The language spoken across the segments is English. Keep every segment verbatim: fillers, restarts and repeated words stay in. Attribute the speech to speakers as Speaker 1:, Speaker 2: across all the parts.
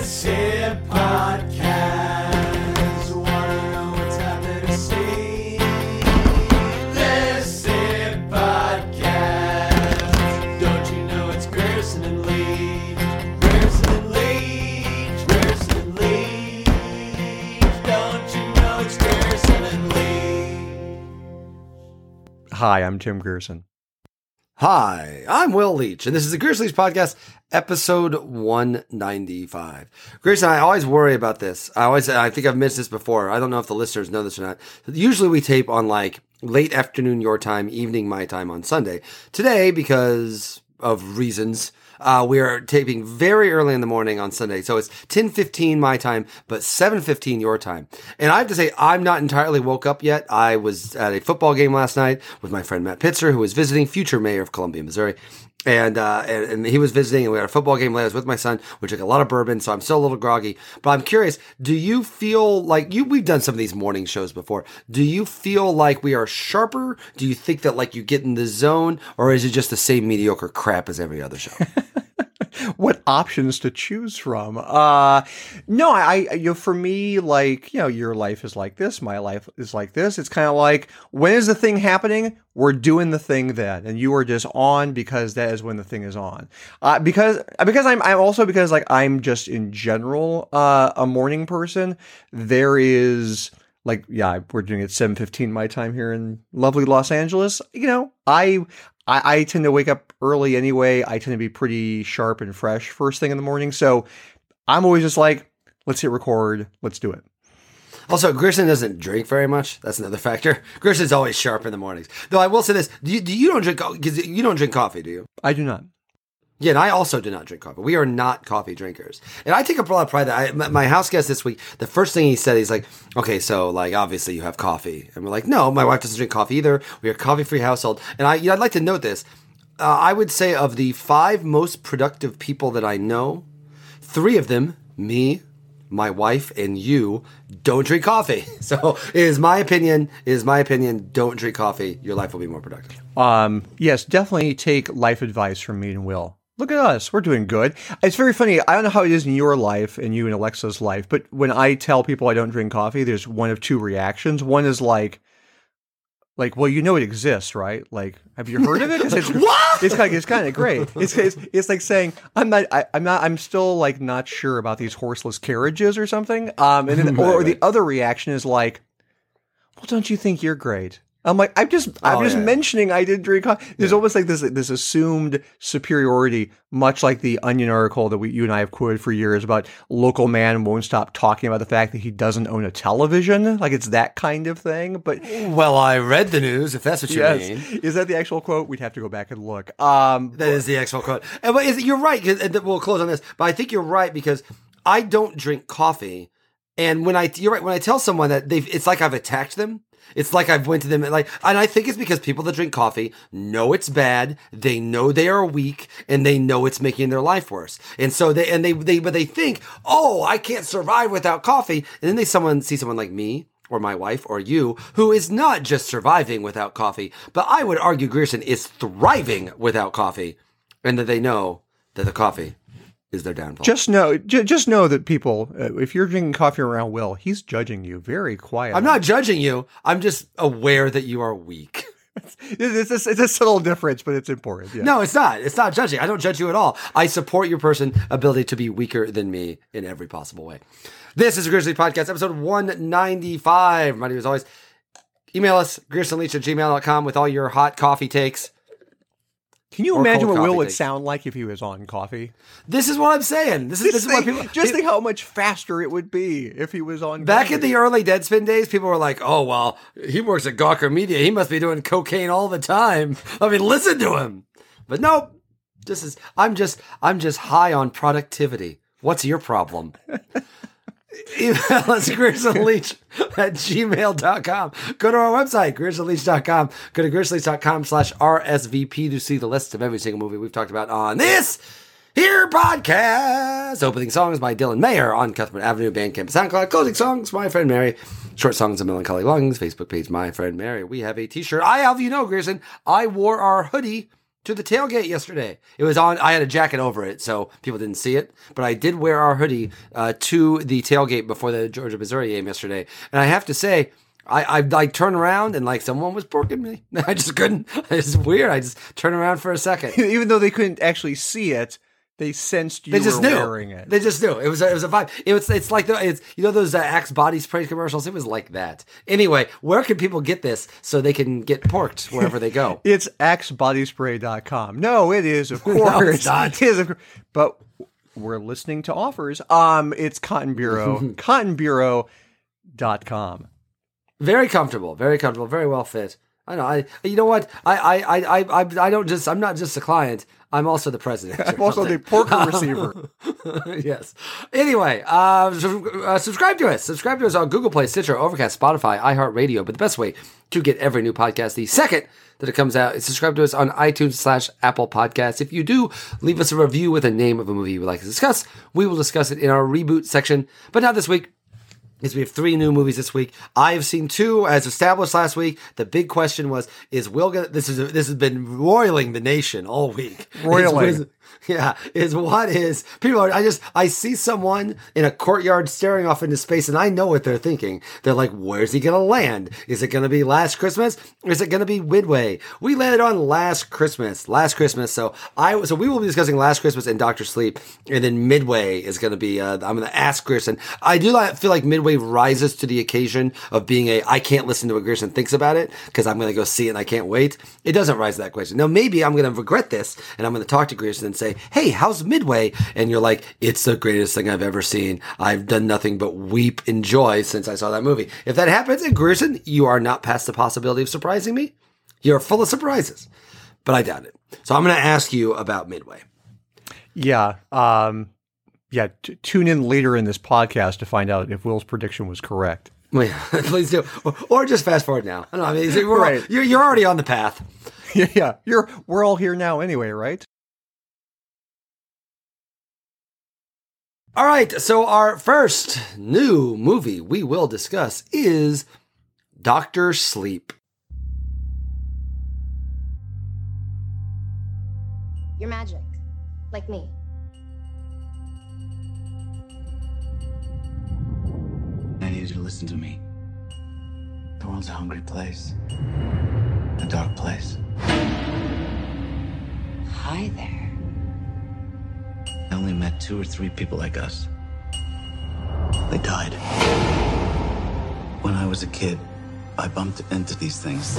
Speaker 1: This is podcast. Wanna know what's out there to see? This is podcast. Don't you know it's Grierson and Leach? Grierson and Leach. Grierson and Leach. Don't you know it's Grierson and Leach?
Speaker 2: Hi, I'm Tim Grierson.
Speaker 3: Hi, I'm Will Leach, and this is the Grierson Leach Podcast, episode one ninety-five. Grierson, I always worry about this. I always, I think I've mentioned this before. I don't know if the listeners know this or not. Usually we tape on like late afternoon your time, evening my time on Sunday. Today, because of reasons, uh, we are taping very early in the morning on Sunday. So it's ten fifteen my time, but seven fifteen your time. And I have to say, I'm not entirely woke up yet. I was at a football game last night with my friend Matt Pitzer, who was visiting, future mayor of Columbia, Missouri. And, uh, and, and he was visiting, and we had a football game last. I was with my son. We took a lot of bourbon, so I'm still a little groggy. But I'm curious, do you feel like you, we've done some of these morning shows before. Do you feel like we are sharper? Do you think that like you get in the zone, or is it just the same mediocre crap as every other show?
Speaker 2: What options to choose from? Uh, no, I, I, you know, for me, like, you know, your life is like this, my life is like this. It's kind of like, when is the thing happening? We're doing the thing then, and you are just on because that is when the thing is on. Uh, because, because I'm, I'm also because like I'm just in general, uh, a morning person. There is like, yeah, we're doing it seven fifteen my time here in lovely Los Angeles. You know, I, I, I tend to wake up early anyway. I tend to be pretty sharp and fresh first thing in the morning. So I'm always just like, let's hit record. Let's do it.
Speaker 3: Also, Grierson doesn't drink very much. That's another factor. Grierson's always sharp in the mornings. Though I will say this: do you, do you don't drink because you don't drink coffee, do you?
Speaker 2: I do not.
Speaker 3: Yeah, and I also do not drink coffee. We are not coffee drinkers. And I take a lot of pride that I, my, my house guest this week, the first thing he said, he's like, okay, so like, obviously you have coffee. And we're like, no, my wife doesn't drink coffee either. We are a coffee-free household. And I, you know, I'd like to note this. Uh, I would say of the five most productive people that I know, three of them, me, my wife, and you, don't drink coffee. So it is my opinion, it is my opinion, don't drink coffee. Your life will be more productive.
Speaker 2: Um, yes, definitely take life advice from me and Will. Look at us. We're doing good. It's very funny. I don't know how it is in your life and you and Alexa's life, but when I tell people I don't drink coffee, there's one of two reactions. One is like, like, well, you know it exists, right? Like, have you heard of it? It's,
Speaker 3: What?
Speaker 2: It's kind of, it's kind of great. It's, it's it's like saying I'm not I, I'm not I'm still like not sure about these horseless carriages or something. Um, and then, or, or the other reaction is like, well, don't you think you're great? I'm like, I'm just, I'm
Speaker 3: Oh,
Speaker 2: just
Speaker 3: yeah.
Speaker 2: mentioning I did drink coffee. There's
Speaker 3: Yeah.
Speaker 2: almost like this, this assumed superiority, much like the Onion article that we, you and I have quoted for years about local man won't stop talking about the fact that he doesn't own a television. Like it's that kind of thing. But
Speaker 3: Well, I read the news, if that's what you
Speaker 2: yes,
Speaker 3: mean.
Speaker 2: is that the actual quote? We'd have to go back and look. Um,
Speaker 3: That is the actual quote. And, but is, you're right. 'Cause, and we'll close on this, but I think you're right because I don't drink coffee, and when I you're right when I tell someone that they it's like I've attacked them. It's like I've went to them and like, and I think it's because people that drink coffee know it's bad. They know they are weak, and they know it's making their life worse. And so they and they they but they think, oh, I can't survive without coffee. And then they someone see someone like me, or my wife, or you, who is not just surviving without coffee, but I would argue Grierson is thriving without coffee, and that they know that the coffee is their downfall.
Speaker 2: just know, j- just know that people, uh, if you're drinking coffee around Will, he's judging you very quietly.
Speaker 3: I'm not judging you. I'm just aware that you are weak.
Speaker 2: It's a, it's a subtle difference, but it's important. Yeah.
Speaker 3: No, it's not. It's not judging. I don't judge you at all. I support your person ability to be weaker than me in every possible way. This is the Grierson Leach Podcast, episode one ninety-five. My name is always. Email us, griersonleach at gmail dot com with all your hot coffee takes.
Speaker 2: Can you
Speaker 3: Or
Speaker 2: imagine
Speaker 3: cold
Speaker 2: what Will
Speaker 3: coffee
Speaker 2: would
Speaker 3: takes.
Speaker 2: sound like if he was on coffee?
Speaker 3: This is what I'm saying. This is, this
Speaker 2: Just
Speaker 3: is what
Speaker 2: think,
Speaker 3: people.
Speaker 2: just
Speaker 3: pe-
Speaker 2: think how much faster it would be if he was on
Speaker 3: Back
Speaker 2: coffee.
Speaker 3: in the early Deadspin days, people were like, oh, well, he works at Gawker Media. He must be doing cocaine all the time. I mean, listen to him. But nope. This is, I'm just, I'm just high on productivity. What's your problem? Email us, griersonleach at gmail dot com. Go to our website, griersonleach dot com. Go to griersonleach dot com slash R S V P to see the list of every single movie we've talked about on this here podcast. Opening songs by Dylan Mayer on Cuthbert Avenue, Bandcamp, SoundCloud. Closing songs, My Friend Mary. Short songs of Melancholy Lungs. Facebook page, My Friend Mary. We have a t-shirt. I have, you know, Grierson, I wore our hoodie to the tailgate yesterday. It was on, I had a jacket over it, so people didn't see it, but I did wear our hoodie uh, to the tailgate before the Georgia-Missouri game yesterday. And I have to say, I, I like turned around and like someone was porking me. I just couldn't. It's weird. I just turned around for a second.
Speaker 2: Even though they couldn't actually see it, they sensed you
Speaker 3: They just
Speaker 2: were
Speaker 3: knew.
Speaker 2: wearing it.
Speaker 3: They just knew. It was a, it was a vibe. It was it's like the it's you know those uh, Axe body spray commercials. It was like that. Anyway, where can people get this so they can get porked wherever they go?
Speaker 2: It's axe body spray dot com. No, it is, of course.
Speaker 3: No, it's not.
Speaker 2: It is, of course. But we're listening to offers. Um, it's Cotton Bureau. cotton bureau dot com.
Speaker 3: Very comfortable. Very comfortable. Very well fit. I know. I you know what? I I I I I don't just. I'm not just a client. I'm also the president.
Speaker 2: I'm also the porker receiver.
Speaker 3: Yes. Anyway, uh, su- uh, subscribe to us. Subscribe to us on Google Play, Stitcher, Overcast, Spotify, iHeartRadio. But the best way to get every new podcast the second that it comes out is subscribe to us on iTunes slash Apple Podcasts. If you do, leave us a review with a name of a movie you would like to discuss. We will discuss it in our reboot section, but not this week. Is we have three new movies this week. I have seen two, as established last week. The big question was: Is Will gonna? This is this has been roiling the nation all week.
Speaker 2: Roiling.
Speaker 3: Is, yeah, is what is people are. I just I see someone in a courtyard staring off into space, and I know what they're thinking. They're like, "Where's he gonna land? Is it gonna be Last Christmas? Or is it gonna be Midway?" We landed on Last Christmas. Last Christmas. So I so we will be discussing Last Christmas and Doctor Sleep, and then Midway is gonna be. Uh, I'm gonna ask Grierson. I do like, feel like Midway rises to the occasion of being a I can't listen to what Grierson thinks about it because I'm going to go see it and I can't wait. It doesn't rise to that question. Now, maybe I'm going to regret this and I'm going to talk to Grierson and say, hey, how's Midway? And you're like, it's the greatest thing I've ever seen. I've done nothing but weep in joy since I saw that movie. If that happens, and Grierson, you are not past the possibility of surprising me. You're full of surprises, but I doubt it. So I'm going to ask you about Midway.
Speaker 2: Yeah. Um, yeah. T- tune in later in this podcast to find out if Will's prediction was correct.
Speaker 3: Well, yeah, please do. Or, or just fast forward now. I don't know. I mean, we're,
Speaker 2: Right.
Speaker 3: you're, you're already on the path.
Speaker 2: Yeah. Yeah. You're, we're all here now anyway, right?
Speaker 3: All right. So our first new movie we will discuss is Doctor Sleep.
Speaker 4: You're magic, like me.
Speaker 5: I need you to listen to me. The world's a hungry place. A dark place.
Speaker 4: Hi there.
Speaker 5: I only met two or three people like us. They died. When I was a kid, I bumped into these things.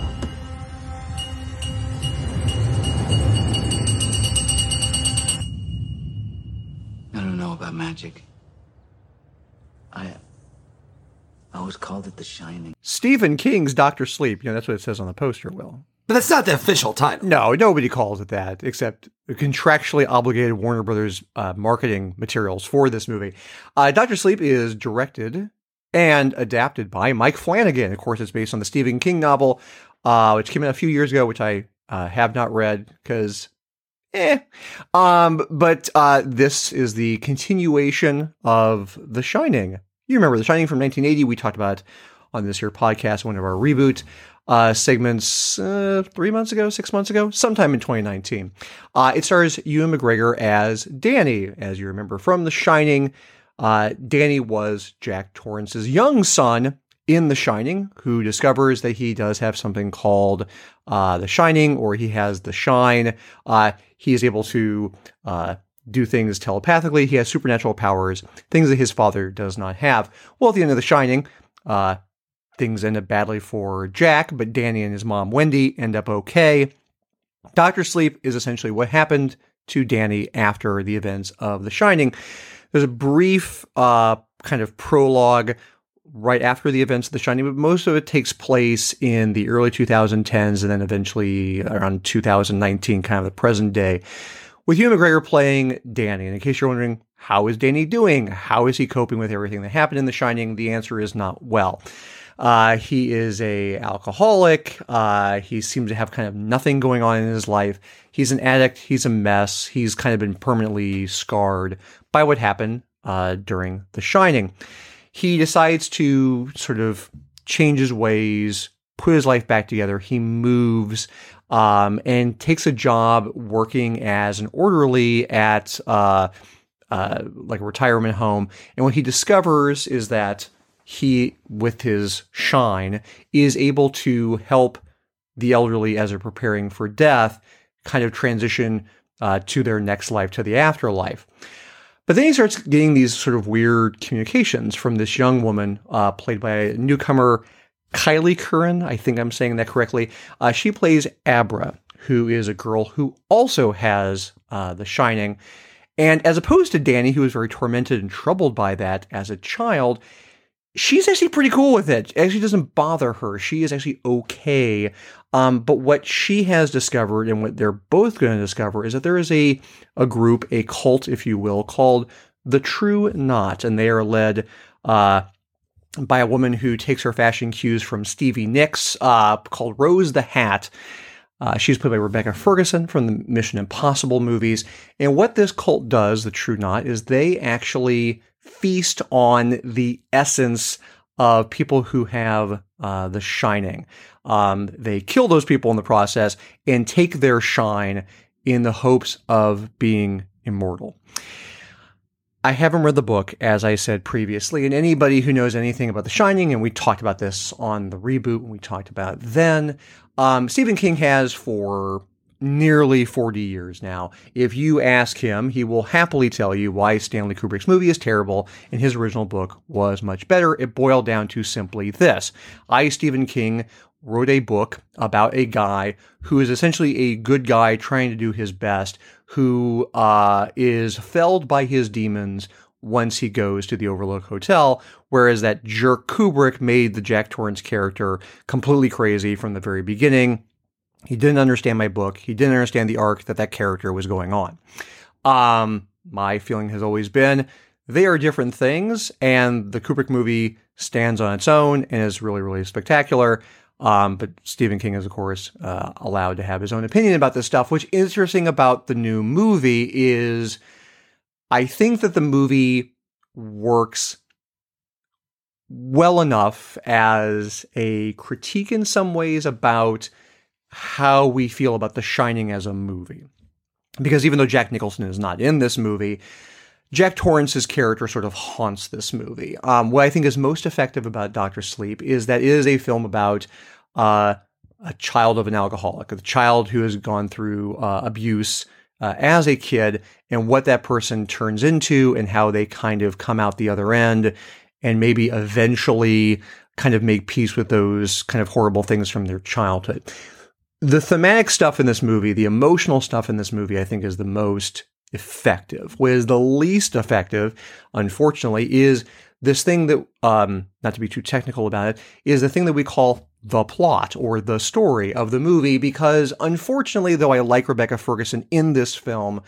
Speaker 5: I don't know about magic. I... I always called it The Shining.
Speaker 2: Stephen King's Doctor Sleep. You know, that's what it says on the poster, Will.
Speaker 3: But that's not the official title.
Speaker 2: No, nobody calls it that except contractually obligated Warner Brothers uh, marketing materials for this movie. Uh, Doctor Sleep is directed and adapted by Mike Flanagan. Of course, it's based on the Stephen King novel, uh, which came out a few years ago, which I uh, have not read because, eh. Um, but uh, this is the continuation of The Shining. You remember The Shining from nineteen eighty. We talked about it on this here podcast, one of our reboot uh, segments uh, three months ago, six months ago, sometime in twenty nineteen. Uh, it stars Ewan McGregor as Danny. As you remember from The Shining, uh, Danny was Jack Torrance's young son in The Shining, who discovers that he does have something called uh, The Shining, or he has the shine. Uh, he is able to uh, do things telepathically. He has supernatural powers, things that his father does not have. Well, at the end of The Shining, uh, things end up badly for Jack, but Danny and his mom, Wendy, end up okay. Doctor Sleep is essentially what happened to Danny after the events of The Shining. There's a brief uh, kind of prologue right after the events of The Shining, but most of it takes place in the early twenty tens and then eventually around two thousand nineteen, kind of the present day, with Ewan McGregor playing Danny. And in case you're wondering, how is Danny doing? How is he coping with everything that happened in The Shining? The answer is not well. Uh, he is a alcoholic. Uh, he seems to have kind of nothing going on in his life. He's an addict. He's a mess. He's kind of been permanently scarred by what happened uh, during The Shining. He decides to sort of change his ways, put his life back together. He moves um, and takes a job working as an orderly at uh, uh, like a retirement home. And what he discovers is that he, with his shine, is able to help the elderly as they're preparing for death kind of transition uh, to their next life, to the afterlife. But then he starts getting these sort of weird communications from this young woman uh, played by a newcomer, Kylie Curran. I think I'm saying that correctly. Uh, she plays Abra, who is a girl who also has uh, The Shining. And as opposed to Danny, who was very tormented and troubled by that as a child, she's actually pretty cool with it. It actually doesn't bother her. She is actually okay. Um, but what she has discovered, and what they're both going to discover, is that there is a, a group, a cult, if you will, called the True Knot. And they are led uh, by a woman who takes her fashion cues from Stevie Nicks, uh, called Rose the Hat. Uh, she's played by Rebecca Ferguson from the Mission Impossible movies. And what this cult does, the True Knot, is they actually feast on the essence of people who have uh, The Shining. Um, they kill those people in the process and take their shine in the hopes of being immortal. I haven't read the book, as I said previously, and anybody who knows anything about The Shining, and we talked about this on the reboot when we talked about it then, um, Stephen King has for nearly forty years now. If you ask him, he will happily tell you why Stanley Kubrick's movie is terrible and his original book was much better. It boiled down to simply this. I, Stephen King, wrote a book about a guy who is essentially a good guy trying to do his best, who uh, is felled by his demons once he goes to the Overlook Hotel, whereas that jerk Kubrick made the Jack Torrance character completely crazy from the very beginning. He didn't understand my book. He didn't understand the arc that that character was going on. Um, my feeling has always been they are different things, and the Kubrick movie stands on its own and is really, really spectacular. Um, but Stephen King is, of course, uh, allowed to have his own opinion about this stuff. What's interesting about the new movie is I think that the movie works well enough as a critique in some ways about how we feel about The Shining as a movie. Because even though Jack Nicholson is not in this movie, Jack Torrance's character sort of haunts this movie. Um, what I think is most effective about Doctor Sleep is that it is a film about uh, a child of an alcoholic, a child who has gone through uh, abuse uh, as a kid, and what that person turns into and how they kind of come out the other end and maybe eventually kind of make peace with those kind of horrible things from their childhood. The thematic stuff in this movie, the emotional stuff in this movie, I think is the most effective. What is the least effective, unfortunately, is this thing that, um, not to be too technical about it, is the thing that we call the plot or the story of the movie, because unfortunately, though I like Rebecca Ferguson in this film,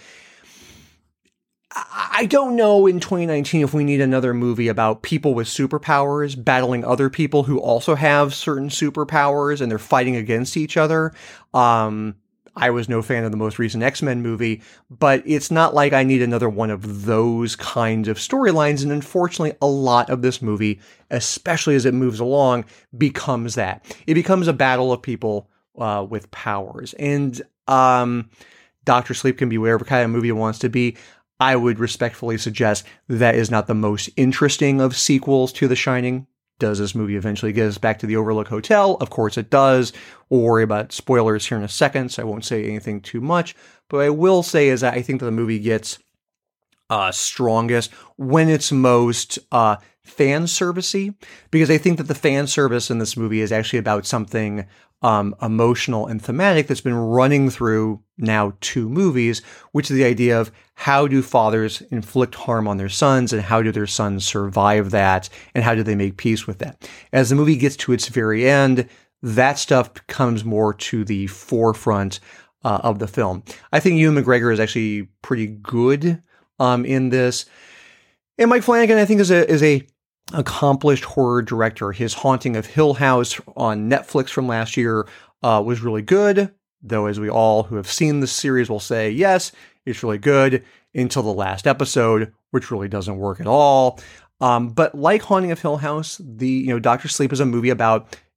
Speaker 2: I don't know in twenty nineteen if we need another movie about people with superpowers battling other people who also have certain superpowers and they're fighting against each other. Um, I was no fan of the most recent X-Men movie, but it's not like I need another one of those kinds of storylines. And unfortunately, a lot of this movie, especially as it moves along, becomes that. It becomes a battle of people uh, with powers. And um, Doctor Sleep can be whatever kind of movie it wants to be. I would respectfully suggest that is not the most interesting of sequels to The Shining. Does this movie eventually get us back to the Overlook Hotel? Of course it does. We'll worry about spoilers here in a second, so I won't say anything too much. But what I will say is that I think that the movie gets uh, strongest when it's most uh, fan servicey, because I think that the fan service in this movie is actually about something um, emotional and thematic that's been running through now two movies, which is the idea of how do fathers inflict harm on their sons and how do their sons survive that and how do they make peace with that. As the movie gets to its very end, that stuff comes more to the forefront uh, of the film. I think Ewan McGregor is actually pretty good um, in this. And Mike Flanagan, I think, is a is a accomplished horror director. His Haunting of Hill House on Netflix from last year uh, was really good, though as we all who have seen the series will say, yes, it's really good until the last episode, which really doesn't work at all. Um, but like Haunting of Hill House, the you know Doctor Sleep is a movie about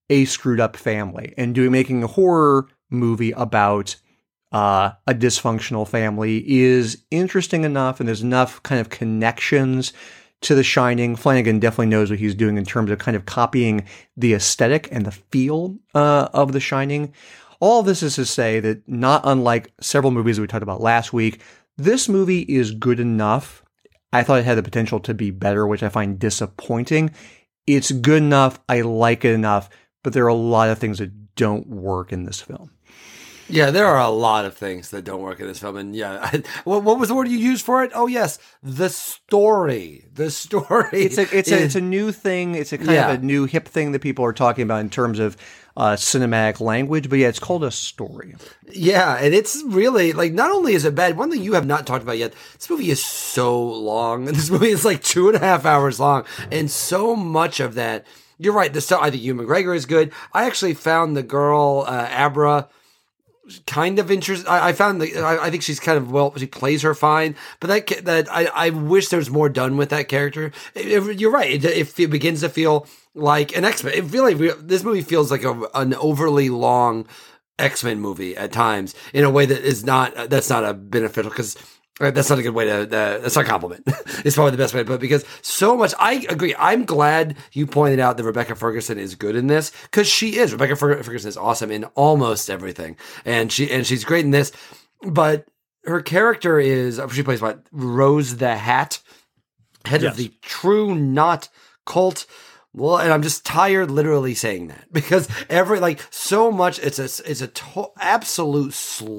Speaker 2: a screwed up family, and doing making a horror movie about uh, a dysfunctional family is interesting enough, and there's enough kind of connections to The Shining. Flanagan definitely knows what he's doing in terms of kind of copying the aesthetic and the feel uh, of The Shining. All this is to say that, not unlike several movies that we talked about last week, this movie is good enough. I thought it had the potential to be better, which I find disappointing. It's good enough. I like it enough. But there are a lot of things that don't work in this film.
Speaker 3: Yeah, there are a lot of things that don't work in this film. And yeah, I, what, what was the word you used for it? Oh, yes. The story. The story.
Speaker 2: It's a, it's
Speaker 3: is,
Speaker 2: a, it's a new thing. It's a kind
Speaker 3: yeah.
Speaker 2: of a new hip thing that people are talking about in terms of uh, cinematic language. But yeah, it's called a story.
Speaker 3: Yeah, and it's really, like, not only is it bad, one thing you have not talked about yet, this movie is so long. This movie is like two and a half hours long. And so much of that, you're right, the stuff, I think Ewan McGregor is good. I actually found the girl, uh, Abra, kind of interesting. I, I found the, I, I think she's kind of, well, she plays her fine, but that, that, I, I wish there was more done with that character. It, it, you're right. It, it, it begins to feel like an X-Men. It really, this movie feels like a, an overly long X-Men movie at times in a way that is not, that's not a beneficial, because that's not a good way to, uh, that's not a compliment. It's probably the best way to put it, because so much, I agree. I'm glad you pointed out that Rebecca Ferguson is good in this, because she is. Rebecca Fer- Ferguson is awesome in almost everything. And she, and she's great in this, but her character is, she plays what? Rose the Hat, head
Speaker 2: Yes.
Speaker 3: of the True Knot cult. Well, and I'm just tired literally saying that, because every, like, so much, it's a, it's a to- absolute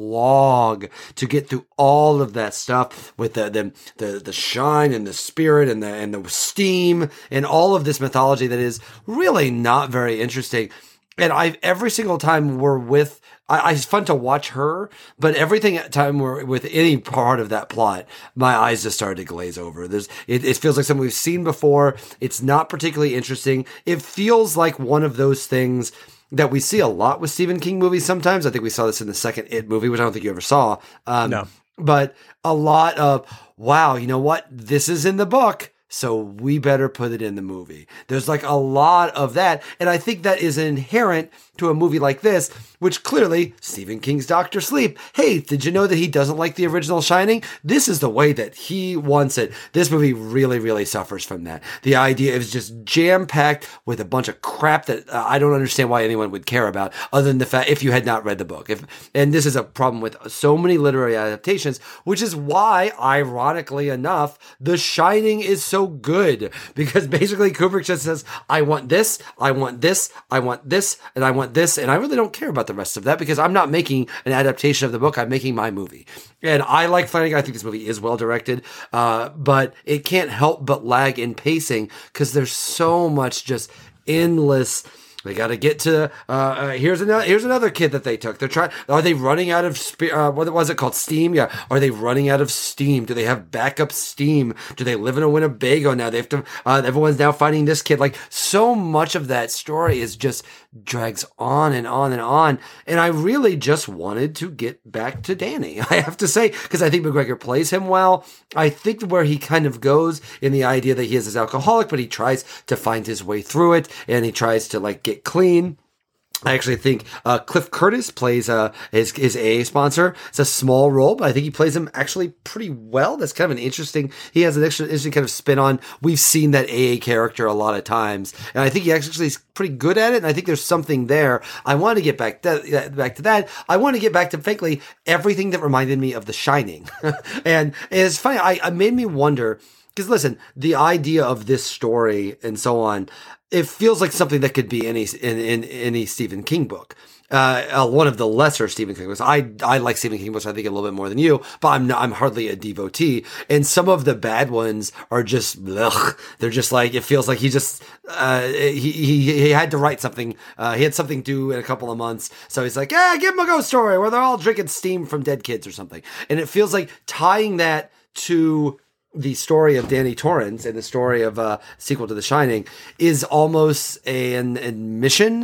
Speaker 3: slog to get through all of that stuff with the, the, the, the shine and the spirit and the, and the steam and all of this mythology that is really not very interesting. And I, every single time we're with, I, I, it's fun to watch her, but everything at time we're with any part of that plot, my eyes just started to glaze over. There's, it, it feels like something we've seen before. It's not particularly interesting. It feels like one of those things that we see a lot with Stephen King movies sometimes. I think we saw this in the second It movie, which I don't think you ever saw. Um,
Speaker 2: No.
Speaker 3: But a lot of, wow, you know what? This is in the book, so we better put it in the movie. There's like a lot of that. And I think that is inherent to a movie like this, which clearly Stephen King's Doctor Sleep. Hey, did you know that he doesn't like the original Shining? This is the way that he wants it. This movie really, really suffers from that. The idea is just jam-packed with a bunch of crap that uh, I don't understand why anyone would care about, other than the fact if you had not read the book. If, and this is a problem with so many literary adaptations, which is why, ironically enough, The Shining is so good. Because basically Kubrick just says, I want this, I want this, I want this, and I want this, and I really don't care about the rest of that, because I'm not making an adaptation of the book. I'm making my movie. And I like Flanagan. I think this movie is well directed, uh, but it can't help but lag in pacing, because there's so much just endless. They got to get to, uh, uh, here's another, here's another kid that they took. They're trying, are they running out of, spe- uh, what was it called? Steam? Yeah. Are they running out of steam? Do they have backup steam? Do they live in a Winnebago now? They have to, uh, everyone's now finding this kid. Like, so much of that story is just drags on and on and on. And I really just wanted to get back to Danny, I have to say, because I think McGregor plays him well. I think where he kind of goes in the idea that he is this alcoholic, but he tries to find his way through it, and he tries to like get clean. I actually think uh, Cliff Curtis plays uh, his his A A sponsor. It's a small role, but I think he plays him actually pretty well. That's kind of an interesting, he has an extra, interesting kind of spin on, we've seen that A A character a lot of times, and I think he actually is pretty good at it, and I think there's something there. I want to get back to, back to that. I want to get back to, frankly, everything that reminded me of The Shining. And it's funny, I, it made me wonder, because listen, the idea of this story and so on, it feels like something that could be any in, in any Stephen King book. Uh, uh, one of the lesser Stephen King books. I I like Stephen King books, I think, a little bit more than you, but I'm not, I'm hardly a devotee. And some of the bad ones are just, ugh, they're just like, it feels like he just, uh, he, he, he had to write something. Uh, he had something due in a couple of months. So he's like, yeah, give him a ghost story where they're all drinking steam from dead kids or something. And it feels like tying that to the story of Danny Torrance and the story of a uh, sequel to The Shining is almost an admission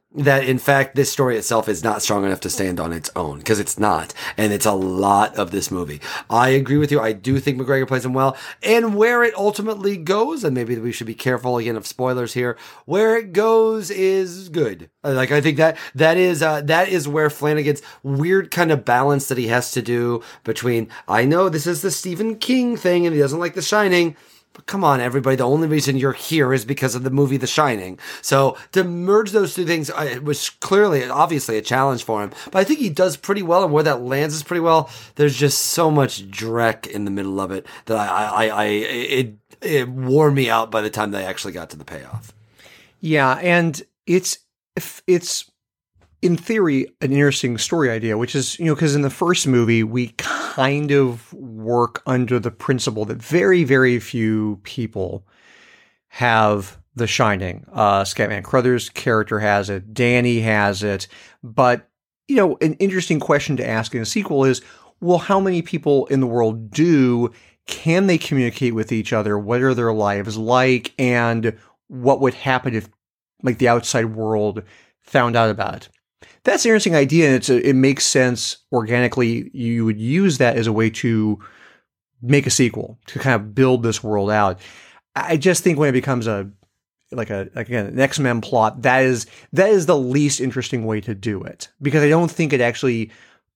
Speaker 3: that in fact this story itself is not strong enough to stand on its own, because it's not, and it's a lot of this movie. I agree with you. I do think McGregor plays him well, and where it ultimately goes, and maybe we should be careful again of spoilers here, where it goes is good. Like, I think that that is uh, that is where Flanagan's weird kind of balance that he has to do between, I know this is the Stephen King thing and he doesn't like The Shining, but come on, everybody, the only reason you're here is because of the movie The Shining. So to merge those two things uh, was clearly, obviously, a challenge for him. But I think he does pretty well, and where that lands is pretty well. There's just so much dreck in the middle of it that I, I, I, I it, it wore me out by the time they actually got to the payoff.
Speaker 2: Yeah, and it's it's in theory an interesting story idea, which is, you know, because in the first movie we kind of work under the principle that very, very few people have The Shining. Uh, Scatman Crothers' character has it. Danny has it. But, you know, an interesting question to ask in a sequel is, well, how many people in the world do? Can they communicate with each other? What are their lives like? And what would happen if, like, the outside world found out about it? That's an interesting idea, and it's a, it makes sense organically. You would use that as a way to make a sequel, to kind of build this world out. I just think when it becomes a like a like again an X-Men plot, that is that is the least interesting way to do it, because I don't think it actually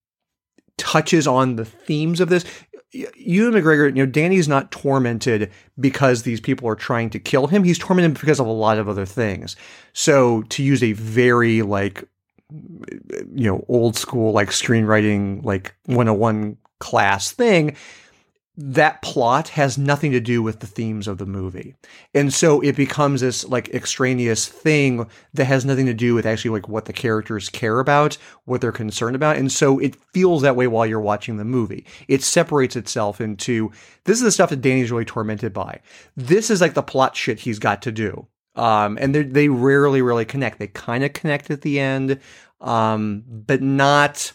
Speaker 2: touches on the themes of this. Ewan McGregor, you know, Danny's not tormented because these people are trying to kill him. He's tormented because of a lot of other things. So to use a very like, you know, old school, like screenwriting, like one oh one class thing, that plot has nothing to do with the themes of the movie. And so it becomes this like extraneous thing that has nothing to do with actually like what the characters care about, what they're concerned about. And so it feels that way while you're watching the movie. It separates itself into, this is the stuff that Danny's really tormented by. This is like the plot shit he's got to do. Um, and they rarely really connect. They kind of connect at the end, um, but not.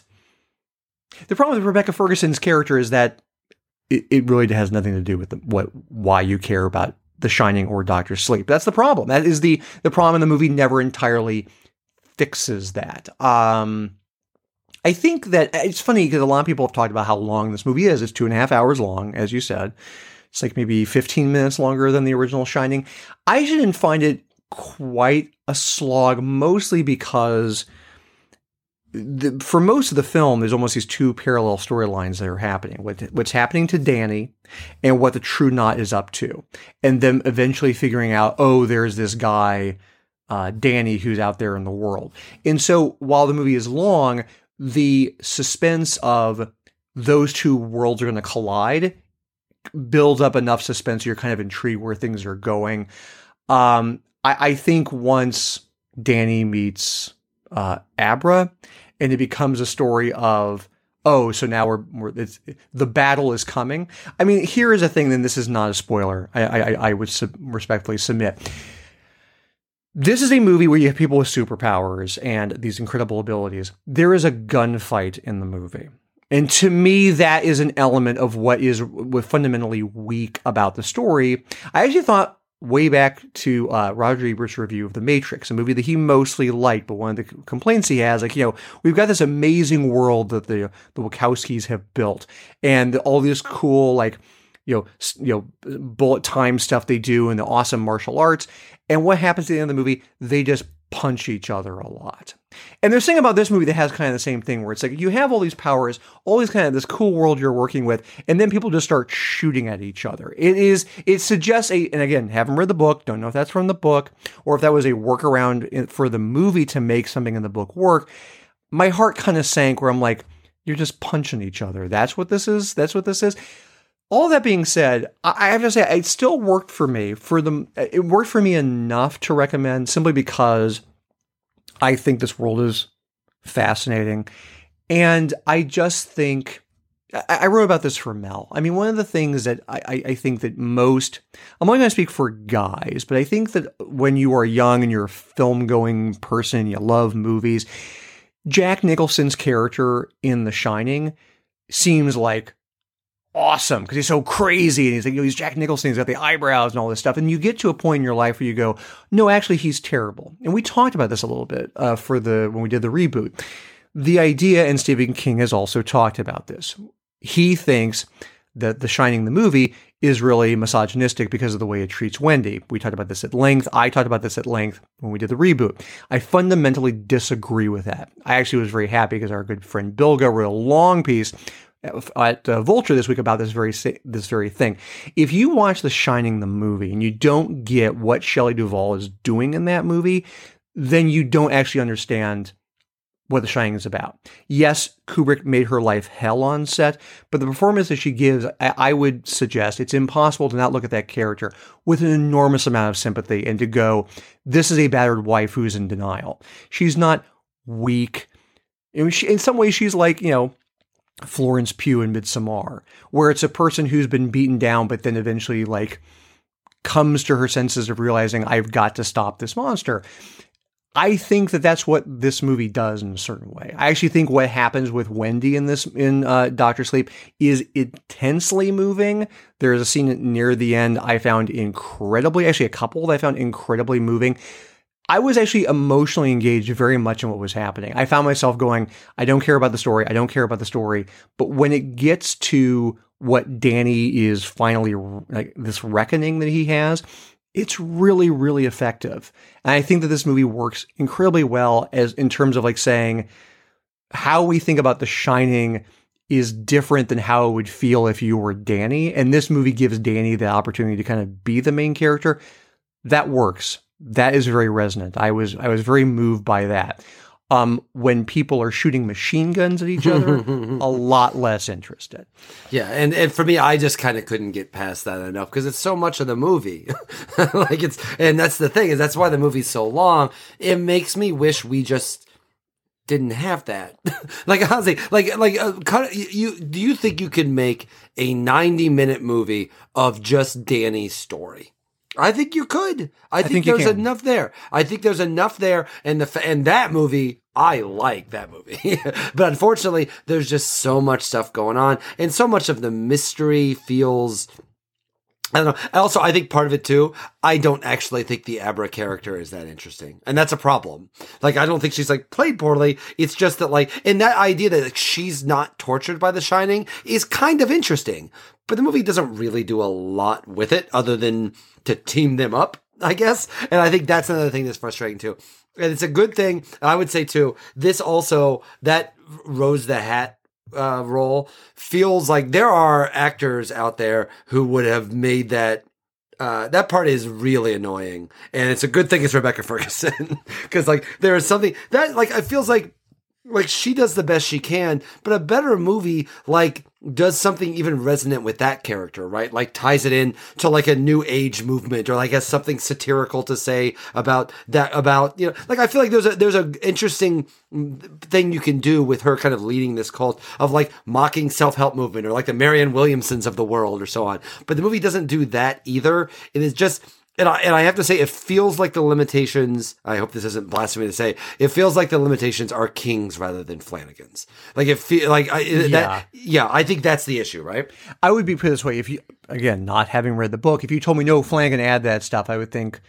Speaker 2: The problem with Rebecca Ferguson's character is that it, it really has nothing to do with the, what why you care about The Shining or Doctor Sleep. That's the problem. That is the the problem, and the movie never entirely fixes that. Um, I think that it's funny because a lot of people have talked about how long this movie is. It's two and a half hours long, as you said. It's like maybe fifteen minutes longer than the original Shining. I didn't find it quite a slog, mostly because the, for most of the film, there's almost these two parallel storylines that are happening. What, what's happening to Danny and what the True Knot is up to. And then eventually figuring out, oh, there's this guy, uh, Danny, who's out there in the world. And so while the movie is long, the suspense of those two worlds are going to collide builds up enough suspense. You're kind of intrigued where things are going. Um, I, I think once Danny meets uh, Abra, and it becomes a story of, oh, so now we're, we're it's, the battle is coming. I mean, here is a thing, then this is not a spoiler. I, I, I would sub- respectfully submit. This is a movie where you have people with superpowers and these incredible abilities. There is a gunfight in the movie. And to me, that is an element of what is fundamentally weak about the story. I actually thought way back to uh, Roger Ebert's review of The Matrix, a movie that he mostly liked, but one of the complaints he has, like, you know, we've got this amazing world that the the Wachowskis have built, and all this cool, like, you know, you know, bullet time stuff they do, and the awesome martial arts. And what happens at the end of the movie? They just punch each other a lot. And there's something about this movie that has kind of the same thing, where it's like you have all these powers, all these kind of this cool world you're working with, and then people just start shooting at each other. It is, it suggests a, and again, haven't read the book, don't know if that's from the book, or if that was a workaround for the movie to make something in the book work. My heart kind of sank where I'm like, you're just punching each other. That's what this is. That's what this is. All that being said, I have to say, it still worked for me. For the, it worked for me enough to recommend, simply because I think this world is fascinating. And I just think, I wrote about this for Mel. I mean, one of the things that I, I think that most, I'm only going to speak for guys, but I think that when you are young and you're a film-going person, you love movies, Jack Nicholson's character in The Shining seems like awesome because he's so crazy and he's like, you know, he's Jack Nicholson, he's got the eyebrows and all this stuff. And you get to a point in your life where you go, no, actually, he's terrible. And we talked about this a little bit uh, for the when we did the reboot. The idea, and Stephen King has also talked about this. He thinks that The Shining, the movie, is really misogynistic because of the way it treats Wendy. We talked about this at length. I talked about this at length when we did the reboot. I fundamentally disagree with that. I actually was very happy because our good friend Bilga wrote a long piece at uh, Vulture this week about this very this very thing. If you watch The Shining, the movie, and you don't get what Shelley Duvall is doing in that movie, then you don't actually understand what The Shining is about. Yes, Kubrick made her life hell on set, but the performance that she gives, I, I would suggest it's impossible to not look at that character with an enormous amount of sympathy and to go, this is a battered wife who's in denial. She's not weak. I mean, she, in some ways, she's like, you know, Florence Pugh in Midsommar, where it's a person who's been beaten down, but then eventually, like, comes to her senses of realizing, I've got to stop this monster. I think that that's what this movie does in a certain way. I actually think what happens with Wendy in this, in uh, Doctor Sleep is intensely moving. There's a scene near the end I found incredibly, actually a couple that I found incredibly moving. I was actually emotionally engaged very much in what was happening. I found myself going, I don't care about the story. I don't care about the story. But when it gets to what Danny is finally, like this reckoning that he has, it's really, really effective. And I think that this movie works incredibly well as in terms of like saying how we think about The Shining is different than how it would feel if you were Danny. And this movie gives Danny the opportunity to kind of be the main character. That works. That is very resonant. I was, I was very moved by that. Um, when people are shooting machine guns at each other, a lot less interested.
Speaker 3: Yeah, and, and for me, I just kind of couldn't get past that enough because it's so much of the movie. Like it's, and that's the thing is that's why the movie's so long. It makes me wish we just didn't have that. Like honestly, like like uh, cut, you do you think you could make a ninety minute movie of just Danny's story? I think you could. I, I think, think there's enough there. I think there's enough there, and the and that movie, I like that movie. But unfortunately, there's just so much stuff going on, and so much of the mystery feels. I don't know. Also, I think part of it too, I don't actually think the Abra character is that interesting. And that's a problem. Like, I don't think she's like played poorly. It's just that like, and that idea that like, she's not tortured by The Shining is kind of interesting. But the movie doesn't really do a lot with it other than to team them up, I guess. And I think that's another thing that's frustrating too. And it's a good thing. I would say too, this also, that Rose the Hat Uh, role feels like there are actors out there who would have made that. Uh, that part is really annoying, and it's a good thing it's Rebecca Ferguson because like there is something that like it feels like like she does the best she can, but a better movie like does something even resonant with that character, right? Like ties it in to like a new age movement or like has something satirical to say about that, about, you know, like I feel like there's a, there's a interesting thing you can do with her kind of leading this cult of like mocking self-help movement or like the Marianne Williamsons of the world or so on. But the movie doesn't do that either. It is just, And I, and I have to say, it feels like the limitations, I hope this isn't blasphemy to say, it feels like the limitations are King's rather than Flanagan's. Like, it feel like, I, yeah. That, yeah, I think that's the issue, right?
Speaker 2: I would be put this way. If you, again, not having read the book, if you told me, no, Flanagan add that stuff, I would think,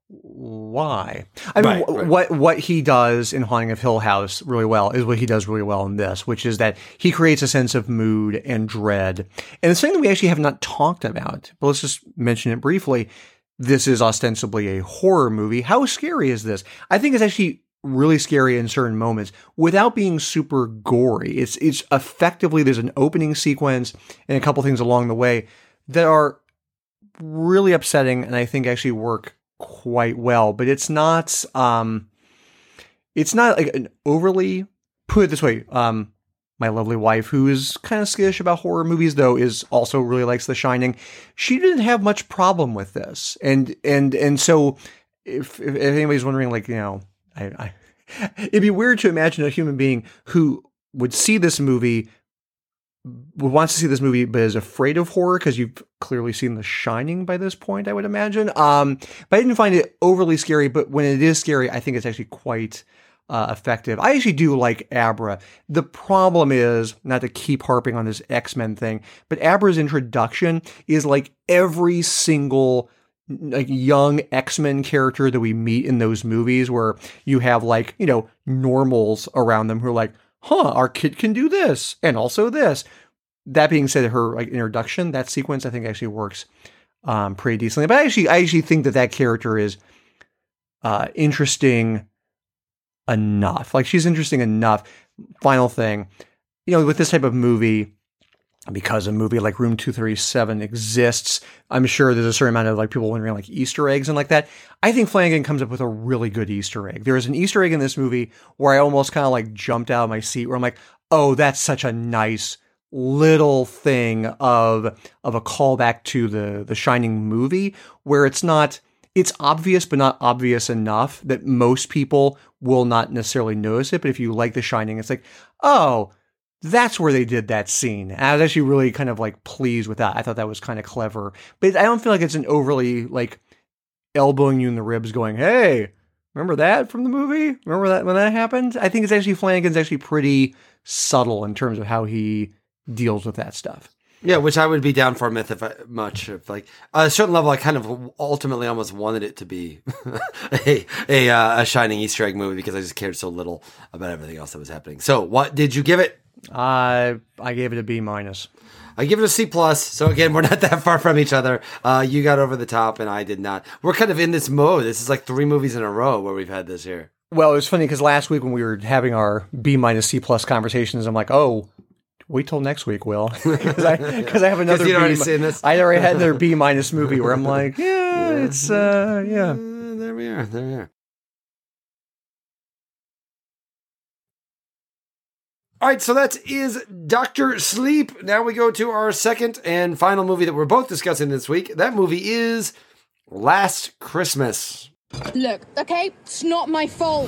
Speaker 2: why? I mean, right, right. what what he does in Haunting of Hill House really well is what he does really well in this, which is that he creates a sense of mood and dread. And it's something that we actually have not talked about, but let's just mention it briefly. This is ostensibly a horror movie. How scary is this? I think it's actually really scary in certain moments without being super gory. It's it's effectively, there's an opening sequence and a couple things along the way that are really upsetting and I think actually work quite well, but it's not, um, it's not like an overly, put it this way, um, my lovely wife, who is kind of skittish about horror movies, though, is also really likes The Shining. She didn't have much problem with this. And, and, and so if, if anybody's wondering, like, you know, I, I, it'd be weird to imagine a human being who would see this movie, wants to see this movie, but is afraid of horror because you've clearly seen The Shining by this point, I would imagine. Um, but I didn't find it overly scary, but when it is scary, I think it's actually quite, uh, effective. I actually do like Abra. The problem is, not to keep harping on this X-Men thing, but Abra's introduction is like every single like young X-Men character that we meet in those movies, where you have like, you know, normals around them who are like, huh, our kid can do this and also this. That being said, her like introduction, that sequence, I think actually works um, pretty decently. But I actually, I actually think that that character is uh, interesting enough. Like, she's interesting enough. Final thing, you know, with this type of movie, because a movie like Room two thirty-seven exists, I'm sure there's a certain amount of like people wondering like Easter eggs and like that. I think Flanagan comes up with a really good Easter egg. There is an Easter egg in this movie where I almost kind of like jumped out of my seat, where I'm like, oh, that's such a nice little thing of of a callback to the the Shining movie, where it's not, it's obvious, but not obvious enough that most people will not necessarily notice it. But if you like The Shining, it's like, oh, that's where they did that scene. And I was actually really kind of like pleased with that. I thought that was kind of clever, but I don't feel like it's an overly like elbowing you in the ribs going, hey, remember that from the movie? Remember that when that happened? I think it's actually, Flanagan's actually pretty subtle in terms of how he deals with that stuff.
Speaker 3: Yeah, which I would be down for myth if I, much if like at a certain level I kind of ultimately almost wanted it to be a a, uh, a Shining Easter egg movie, because I just cared so little about everything else that was happening. So what did you give it?
Speaker 2: I I gave it a B minus.
Speaker 3: I give it a C plus. So again, we're not that far from each other. Uh, you got over the top, and I did not. We're kind of in this mode. This is like three movies in a row where we've had this here.
Speaker 2: Well, it was funny because last week when we were having our B minus C plus conversations, I'm like, oh, wait till next week, Will, because I because I have another.
Speaker 3: You'd
Speaker 2: B,
Speaker 3: already seen this.
Speaker 2: I already had another B minus movie where I'm like, yeah, it's uh, yeah.
Speaker 3: Uh, there we are. There we are. All right, so that is Doctor Sleep. Now we go to our second and final movie that we're both discussing this week. That movie is Last Christmas.
Speaker 6: Look, okay, it's not my fault.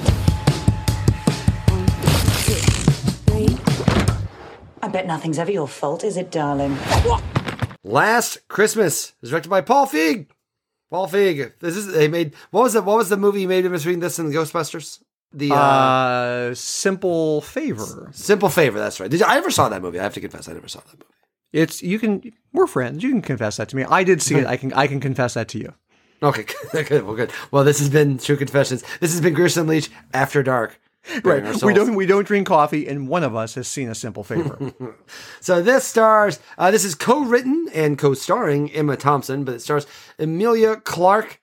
Speaker 7: I bet nothing's ever your fault, is it, darling?
Speaker 3: Last Christmas is directed by Paul Feig. Paul Feig. This is they made. What was the What was the movie you made in between this and the Ghostbusters? The uh,
Speaker 2: uh, Simple Favor.
Speaker 3: Simple Favor. That's right. Did you, I ever saw that movie? I have to confess, I never saw that movie.
Speaker 2: It's you can we're friends. You can confess that to me. I did see it. I can I can confess that to you.
Speaker 3: Okay, good. Well, good. Well, this has been True Confessions. This has been Grierson Leach After Dark.
Speaker 2: Right. We don't we don't drink coffee, and one of us has seen A Simple Favor.
Speaker 3: So this stars. Uh, this is co-written and co-starring Emma Thompson, but it stars Emilia Clarke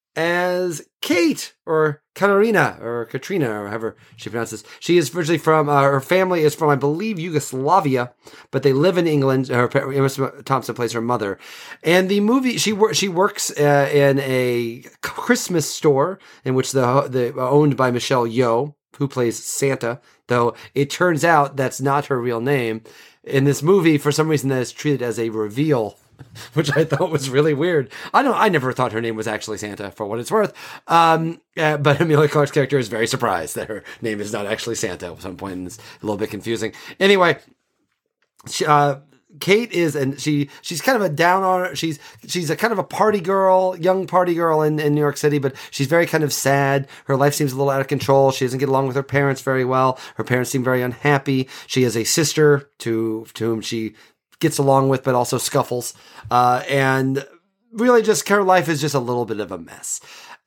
Speaker 3: as Kate, or Katarina, or Katrina, or however she pronounces. She is originally from, uh, her family is from, I believe, Yugoslavia, but they live in England. Her, Emma Thompson plays her mother. And the movie, she, wor- she works uh, in a Christmas store, in which the, the owned by Michelle Yeoh, who plays Santa, though it turns out that's not her real name. In this movie, for some reason, that is treated as a reveal, which I thought was really weird. I don't. I never thought her name was actually Santa, for what it's worth. Um, uh, but Emilia Clarke's character is very surprised that her name is not actually Santa at some point, and it's a little bit confusing. Anyway, she, uh, Kate is, and she she's kind of a down on. She's she's a kind of a party girl, young party girl in, in New York City, but she's very kind of sad. Her life seems a little out of control. She doesn't get along with her parents very well. Her parents seem very unhappy. She has a sister to to whom she gets along with, but also scuffles. Uh, and really just her life is just a little bit of a mess.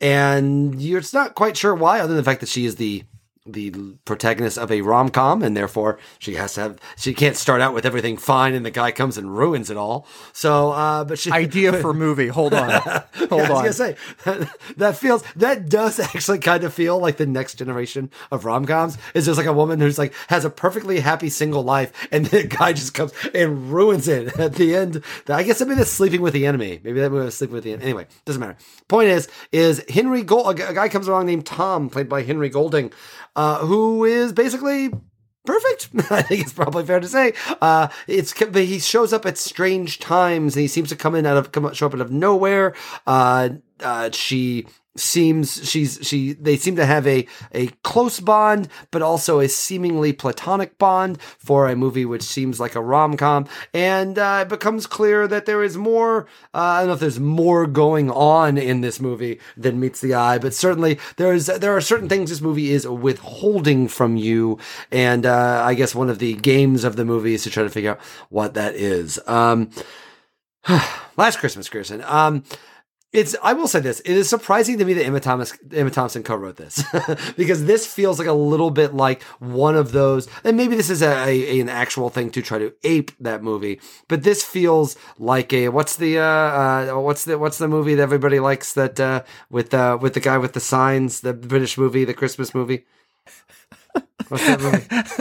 Speaker 3: And you're it's not quite sure why, other than the fact that she is the the protagonist of a rom-com, and therefore she has to have, she can't start out with everything fine and the guy comes and ruins it all. So, uh, but she...
Speaker 2: Idea for movie. Hold on. Hold
Speaker 3: yeah,
Speaker 2: on.
Speaker 3: I was going to say, that, that feels, that does actually kind of feel like the next generation of rom-coms, is just like a woman who's like, has a perfectly happy single life, and the guy just comes and ruins it at the end. I guess maybe that's Sleeping with the Enemy. Maybe that movie was Sleeping with the Enemy. Anyway, doesn't matter. Point is, is Henry Gold, a guy comes along named Tom, played by Henry Golding, Uh, who is basically perfect. I think it's probably fair to say. Uh, it's he shows up at strange times, and he seems to come in out of come show up out of nowhere. Uh, uh, she seems she's she they seem to have a a close bond, but also a seemingly platonic bond for a movie which seems like a rom-com. And uh, it becomes clear that there is more. Uh, I don't know if there's more going on in this movie than meets the eye, but certainly there is there are certain things this movie is withholding from you. And uh, I guess one of the games of the movie is to try to figure out what that is. Um, Last Christmas, Kirsten. Um, It's. I will say this. It is surprising to me that Emma Thomas, Emma Thompson co-wrote this because this feels like a little bit like one of those. And maybe this is a, a an actual thing to try to ape that movie. But this feels like a what's the uh, uh what's the what's the movie that everybody likes that uh, with uh with the guy with the signs, the British movie, the Christmas movie. What's that movie?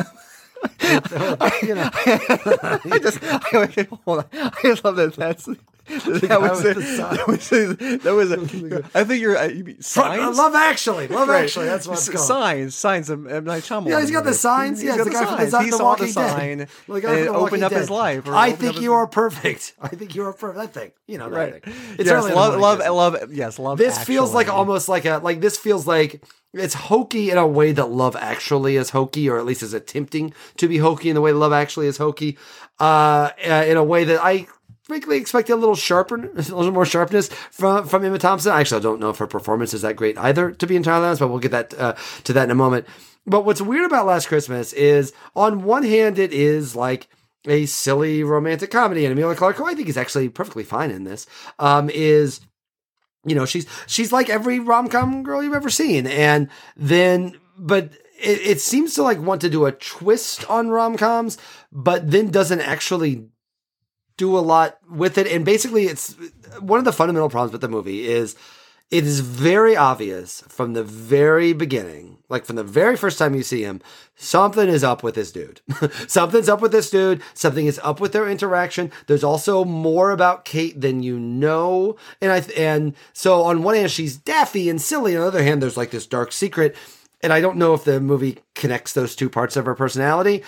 Speaker 3: you know.
Speaker 2: I just I, hold on. I just love that. That's that was, a, that was a, that was a, I think you're uh, you mean signs.
Speaker 3: Love Actually, Love
Speaker 2: Right.
Speaker 3: Actually. That's what it's called.
Speaker 2: Signs, signs of M. Night Shyamalan.
Speaker 3: Yeah, he's got the signs.
Speaker 2: He's
Speaker 3: Yeah,
Speaker 2: got
Speaker 3: the
Speaker 2: the
Speaker 3: guy from the,
Speaker 2: signs. He
Speaker 3: the
Speaker 2: saw
Speaker 3: Walking
Speaker 2: the sign
Speaker 3: Dead.
Speaker 2: and
Speaker 3: Like,
Speaker 2: opened up his life. or
Speaker 3: I
Speaker 2: opened
Speaker 3: think
Speaker 2: up his-
Speaker 3: you are perfect. I think you are perfect. That thing, you know, that
Speaker 2: right.
Speaker 3: thing. It's
Speaker 2: yes,
Speaker 3: early in the
Speaker 2: love,
Speaker 3: morning,
Speaker 2: love,
Speaker 3: isn't it?
Speaker 2: love. Yes, love.
Speaker 3: This feels like
Speaker 2: Actually.
Speaker 3: almost like a like. This feels like it's hokey in a way that Love Actually is hokey, or at least is attempting to be hokey in the way Love Actually is hokey. Uh, in a way that I frankly expect a little sharper, a little more sharpness from from Emma Thompson. Actually, I don't know if her performance is that great either, to be entirely honest. But we'll get that uh, to that in a moment. But what's weird about Last Christmas is, on one hand, it is like a silly romantic comedy, and Emilia Clarke, who I think is actually perfectly fine in this, um, is. You know, she's she's like every rom-com girl you've ever seen. And then, but it, it seems to like want to do a twist on rom-coms, but then doesn't actually do a lot with it. And basically, it's one of the fundamental problems with the movie is it is very obvious from the very beginning, like from the very first time you see him, something is up with this dude. Something's up with this dude. Something is up with their interaction. There's also more about Kate than you know. And I, and so on one hand, she's daffy and silly. On the other hand, there's like this dark secret. And I don't know if the movie connects those two parts of her personality.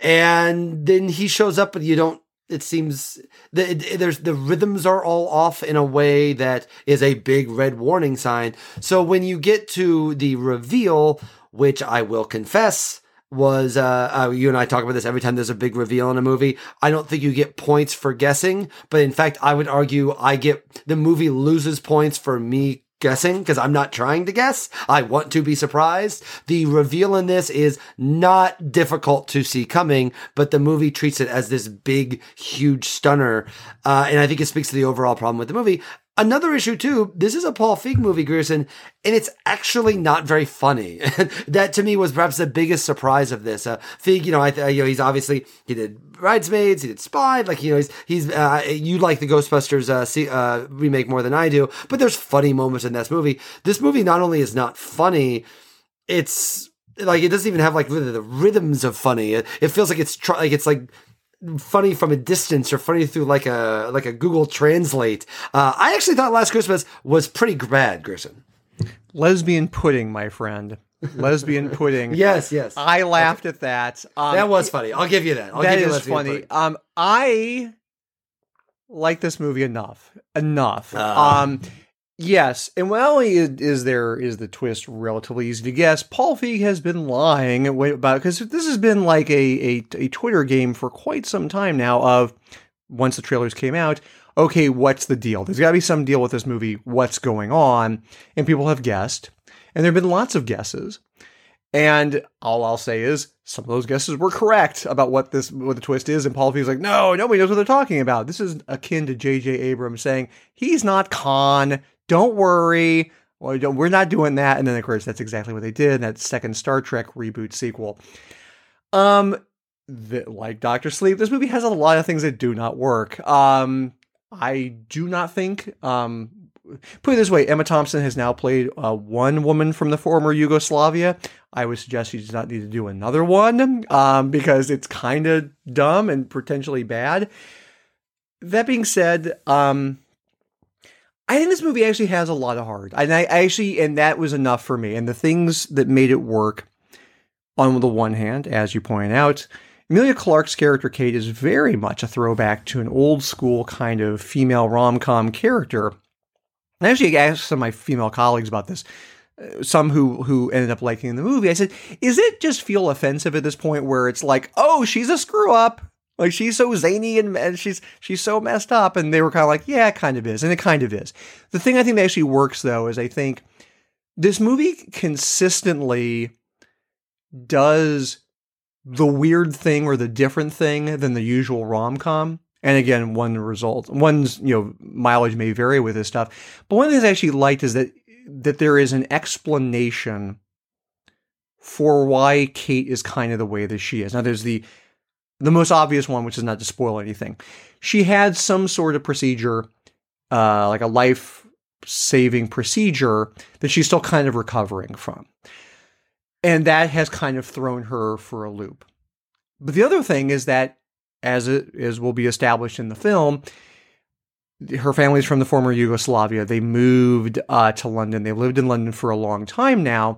Speaker 3: And then he shows up, but you don't, it seems that it, there's the rhythms are all off in a way that is a big red warning sign. So when you get to the reveal, which I will confess was, uh, uh, you and I talk about this every time there's a big reveal in a movie. I don't think you get points for guessing, but in fact, I would argue I get, the movie loses points for me guessing because I'm not trying to guess. I want to be surprised. The reveal in this is not difficult to see coming, but the movie treats it as this big, huge stunner. Uh, and I think it speaks to the overall problem with the movie. Another issue too, this is a Paul Feig movie, Grierson, and it's actually not very funny. That to me was perhaps the biggest surprise of this. Uh, Feig, you know, I, th- you know, he's obviously, he did Bridesmaids, he did Spy, like, you know, he's, he's, uh, you like the Ghostbusters, uh, see, uh, remake more than I do, but there's funny moments in this movie. This movie not only is not funny, it's like, it doesn't even have like really the rhythms of funny. It, it feels like it's tr- like, it's like, funny from a distance or funny through like a like a Google Translate. Uh, I actually thought Last Christmas was pretty bad, Gerson.
Speaker 2: Lesbian pudding, my friend. Lesbian pudding.
Speaker 3: Yes, yes.
Speaker 2: I laughed at that. Um,
Speaker 3: that was funny. I'll give you that. I'll
Speaker 2: that
Speaker 3: give you
Speaker 2: is
Speaker 3: lesbian
Speaker 2: funny.
Speaker 3: pudding.
Speaker 2: Um, I like this movie enough. Enough.
Speaker 3: Uh.
Speaker 2: Um, yes, and not only is, is there is the twist relatively easy to guess, Paul Feig has been lying about, because this has been like a, a a Twitter game for quite some time now. Of once the trailers came out, okay, what's the deal? There's got to be some deal with this movie. What's going on? And people have guessed, and there have been lots of guesses. And all I'll say is some of those guesses were correct about what this what the twist is. And Paul Feig's like, no, nobody knows what they're talking about. This is akin to J J Abrams saying he's not Khan. Don't worry. Well, don't, we're not doing that. And then of course that's exactly what they did in that second Star Trek reboot sequel. Um, the, like Doctor Sleep, this movie has a lot of things that do not work. Um, I do not think. Um, Put it this way, Emma Thompson has now played uh, one woman from the former Yugoslavia. I would suggest she does not need to do another one um, because it's kind of dumb and potentially bad. That being said, um, I think this movie actually has a lot of heart. And I actually, and that was enough for me. And the things that made it work, on the one hand, as you point out, Emilia Clarke's character Kate is very much a throwback to an old school kind of female rom-com character. And I actually asked some of my female colleagues about this, uh, some who who ended up liking the movie. I said, is it just feel offensive at this point where it's like, oh, she's a screw up? Like, she's so zany and, and she's she's so messed up. And they were kind of like, yeah, it kind of is. And it kind of is. The thing I think that actually works, though, is I think this movie consistently does the weird thing or the different thing than the usual rom-com. And again, one result, one's, you know, mileage may vary with this stuff. But one of the things I actually liked is that that there is an explanation for why Kate is kind of the way that she is. Now, there's the the most obvious one, which is not to spoil anything. She had some sort of procedure, uh, like a life-saving procedure that she's still kind of recovering from. And that has kind of thrown her for a loop. But the other thing is that, as it is will be established in the film, her family's from the former Yugoslavia. They moved uh, to London. They've lived in London for a long time now.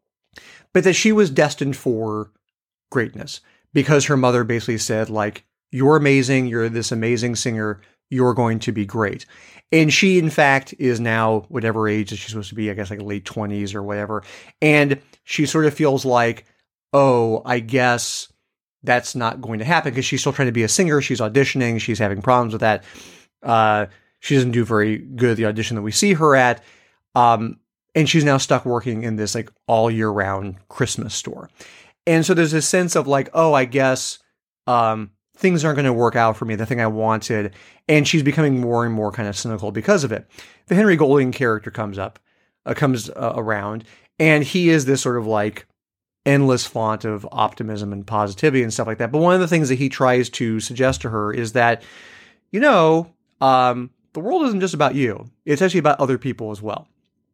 Speaker 2: But that she was destined for greatness because her mother basically said, like, you're amazing. You're this amazing singer. You're going to be great. And she, in fact, is now whatever age that she's supposed to be, I guess like late twenties or whatever. And she sort of feels like, oh, I guess that's not going to happen because she's still trying to be a singer. She's auditioning. She's having problems with that. Uh, she doesn't do very good at the audition that we see her at. Um, and she's now stuck working in this like all year round Christmas store. And so there's a sense of like, oh, I guess um, things aren't going to work out for me, the thing I wanted. And she's becoming more and more kind of cynical because of it. The Henry Golding character comes up, uh, comes uh, around, and he is this sort of like endless font of optimism and positivity and stuff like that. But one of the things that he tries to suggest to her is that, you know, um, the world isn't just about you. It's actually about other people as well.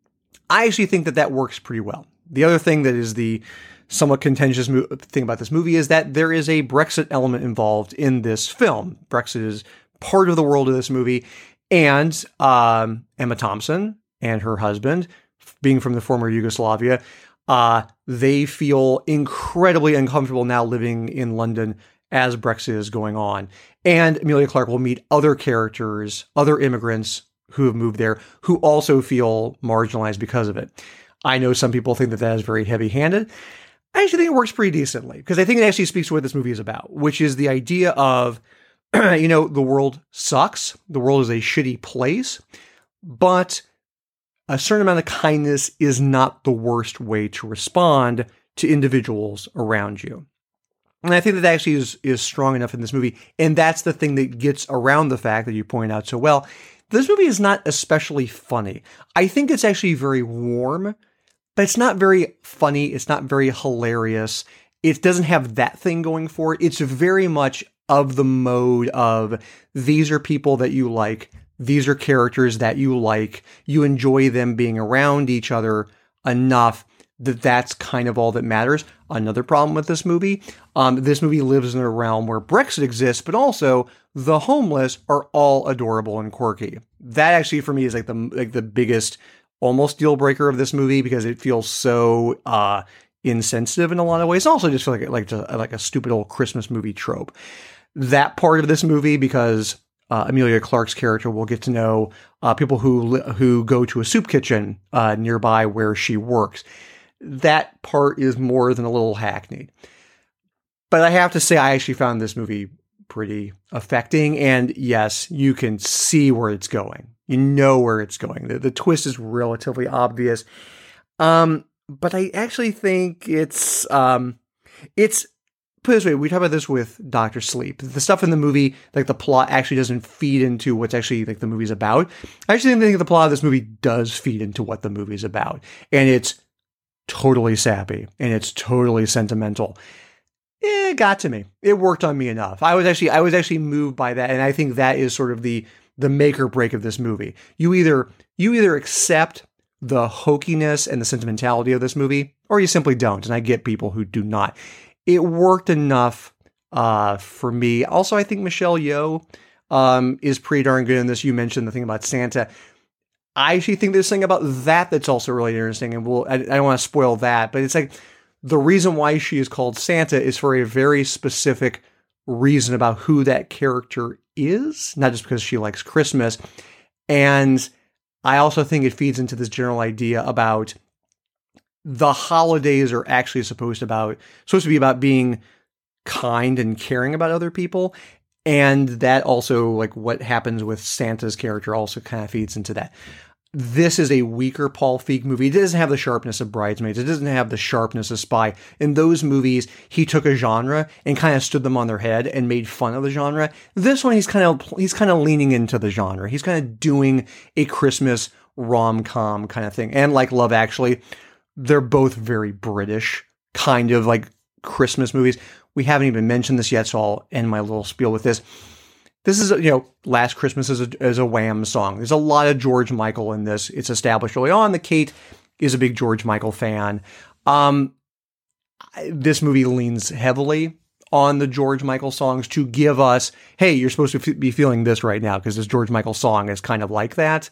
Speaker 2: I actually think that that works pretty well. The other thing that is the somewhat contentious mo- thing about this movie is that there is a Brexit element involved in this film. Brexit is part of the world of this movie. And um, Emma Thompson and her husband, being from the former Yugoslavia, uh, they feel incredibly uncomfortable now living in London as Brexit is going on. And Emilia Clarke will meet other characters, other immigrants who have moved there, who also feel marginalized because of it. I know some people think that that is very heavy-handed. I actually think it works pretty decently because I think it actually speaks to what this movie is about, which is the idea of, you know, the world sucks. The world is a shitty place, but a certain amount of kindness is not the worst way to respond to individuals around you. And I think that, that actually is, is strong enough in this movie. And that's the thing that gets around the fact that you point out so well. This movie is not especially funny. I think it's actually very warm, but it's not very funny. It's not very hilarious. It doesn't have that thing going for it. It's very much of the mode of these are people that you like. These are characters that you like. You enjoy them being around each other enough that that's kind of all that matters. Another problem with this movie, um, this movie lives in a realm where Brexit exists, but also the homeless are all adorable and quirky. That actually for me is like the like the biggest almost deal breaker of this movie because it feels so uh, insensitive in a lot of ways. Also just feel like like a, like a stupid old Christmas movie trope. That part of this movie, because uh, Emilia Clarke's character will get to know uh, people who who go to a soup kitchen uh, nearby where she works. That part is more than a little hackneyed. But I have to say, I actually found this movie pretty affecting. And yes, you can see where it's going. You know where it's going. The, the twist is relatively obvious. Um, but I actually think it's, um, it's, put it this way, we talk about this with Doctor Sleep. The stuff in the movie, like the plot actually doesn't feed into what's actually like the movie's about. I actually think the plot of this movie does feed into what the movie's about. And it's totally sappy and it's totally sentimental. It got to me. It worked on me enough. I was actually, I was actually moved by that. And I think that is sort of the, the make or break of this movie. You either, you either accept the hokiness and the sentimentality of this movie, or you simply don't. And I get people who do not. It worked enough uh, for me. Also, I think Michelle Yeoh um, is pretty darn good in this. You mentioned the thing about Santa. I actually think there's something about that that's also really interesting. And we'll, I, I don't want to spoil that, but it's like the reason why she is called Santa is for a very specific reason about who that character is, not just because she likes Christmas. And I also think it feeds into this general idea about the holidays are actually supposed to about supposed to be about being kind and caring about other people. And that also, like what happens with Santa's character also kind of feeds into that. This is a weaker Paul Feig movie. It doesn't have the sharpness of Bridesmaids. It doesn't have the sharpness of Spy. In those movies, he took a genre and kind of stood them on their head and made fun of the genre. This one, he's kind of he's kind of leaning into the genre. He's kind of doing a Christmas rom-com kind of thing. And like Love Actually, they're both very British kind of like Christmas movies. We haven't even mentioned this yet, so I'll end my little spiel with this. This is, you know, Last Christmas is a, is a Wham song. There's a lot of George Michael in this. It's established early on that Kate is a big George Michael fan. Um, this movie leans heavily on the George Michael songs to give us, hey, you're supposed to f- be feeling this right now because this George Michael song is kind of like that.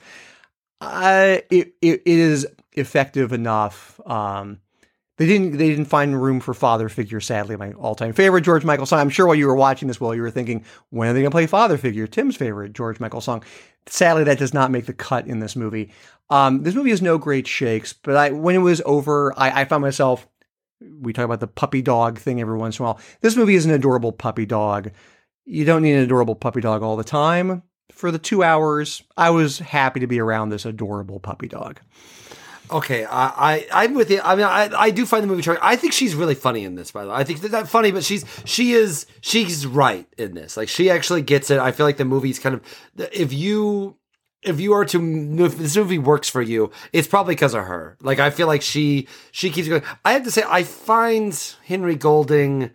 Speaker 2: Uh, it, it, it is effective enough. Um, They didn't. They didn't find room for Father Figure. Sadly, my all-time favorite George Michael song. I'm sure while you were watching this, well, you were thinking, when are they going to play Father Figure? Tim's favorite George Michael song. Sadly, that does not make the cut in this movie. Um, this movie has no great shakes, but I, when it was over, I, I found myself. We talk about the puppy dog thing every once in a while. This movie is an adorable puppy dog. You don't need an adorable puppy dog all the time. For the two hours, I was happy to be around this adorable puppy dog.
Speaker 3: Okay, I, I I'm with you. I mean, I I do find the movie charming. I think she's really funny in this. By the way, I think that's funny, but she's she is she's right in this. Like she actually gets it. I feel like the movie's kind of if you if you are to if this movie works for you, it's probably because of her. Like I feel like she she keeps going. I have to say, I find Henry Golding.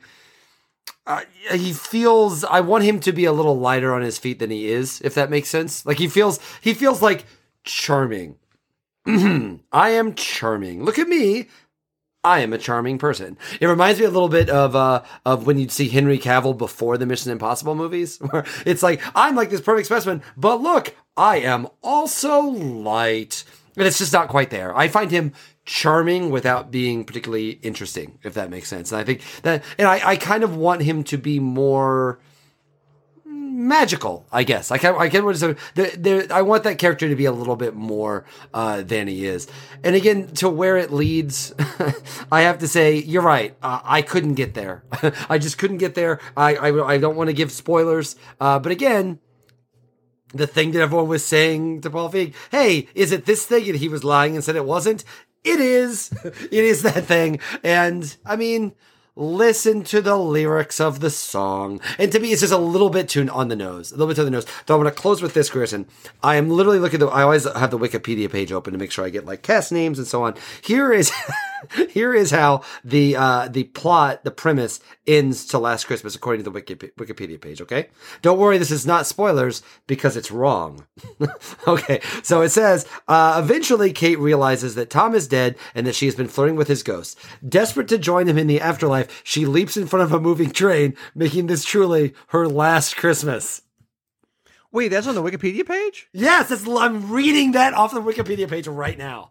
Speaker 3: Uh, he feels. I want him to be a little lighter on his feet than he is. If that makes sense. Like he feels. He feels like charming. I am charming. Look at me. I am a charming person. It reminds me a little bit of uh, of when you'd see Henry Cavill before the Mission Impossible movies, where it's like, I'm like this perfect specimen, but look, I am also light. And it's just not quite there. I find him charming without being particularly interesting, if that makes sense. And I think that, and I, I kind of want him to be more magical, I guess. I can't. I can't. What there, there, I want that character to be a little bit more uh, than he is. And again, to where it leads, I have to say you're right. Uh, I couldn't get there. I just couldn't get there. I I, I don't want to give spoilers, uh, but again, the thing that everyone was saying to Paul Feig, hey, is it this thing? And he was lying and said it wasn't. It is. It is that thing. And I mean, listen to the lyrics of the song. And to me, it's just a little bit too on the nose. A little bit to the nose. So I'm going to close with this, Grierson. I am literally looking at the, I always have the Wikipedia page open to make sure I get like cast names and so on. Here is, here is how the, uh, the plot, the premise ends to Last Christmas, according to the Wiki, Wikipedia page. Okay. Don't worry. This is not spoilers because it's wrong. Okay. So it says, uh, eventually Kate realizes that Tom is dead and that she has been flirting with his ghost. Desperate to join him in the afterlife, she leaps in front of a moving train, making this truly her last Christmas.
Speaker 2: Wait, that's on the Wikipedia page?
Speaker 3: Yes, that's, I'm reading that off the Wikipedia page right now.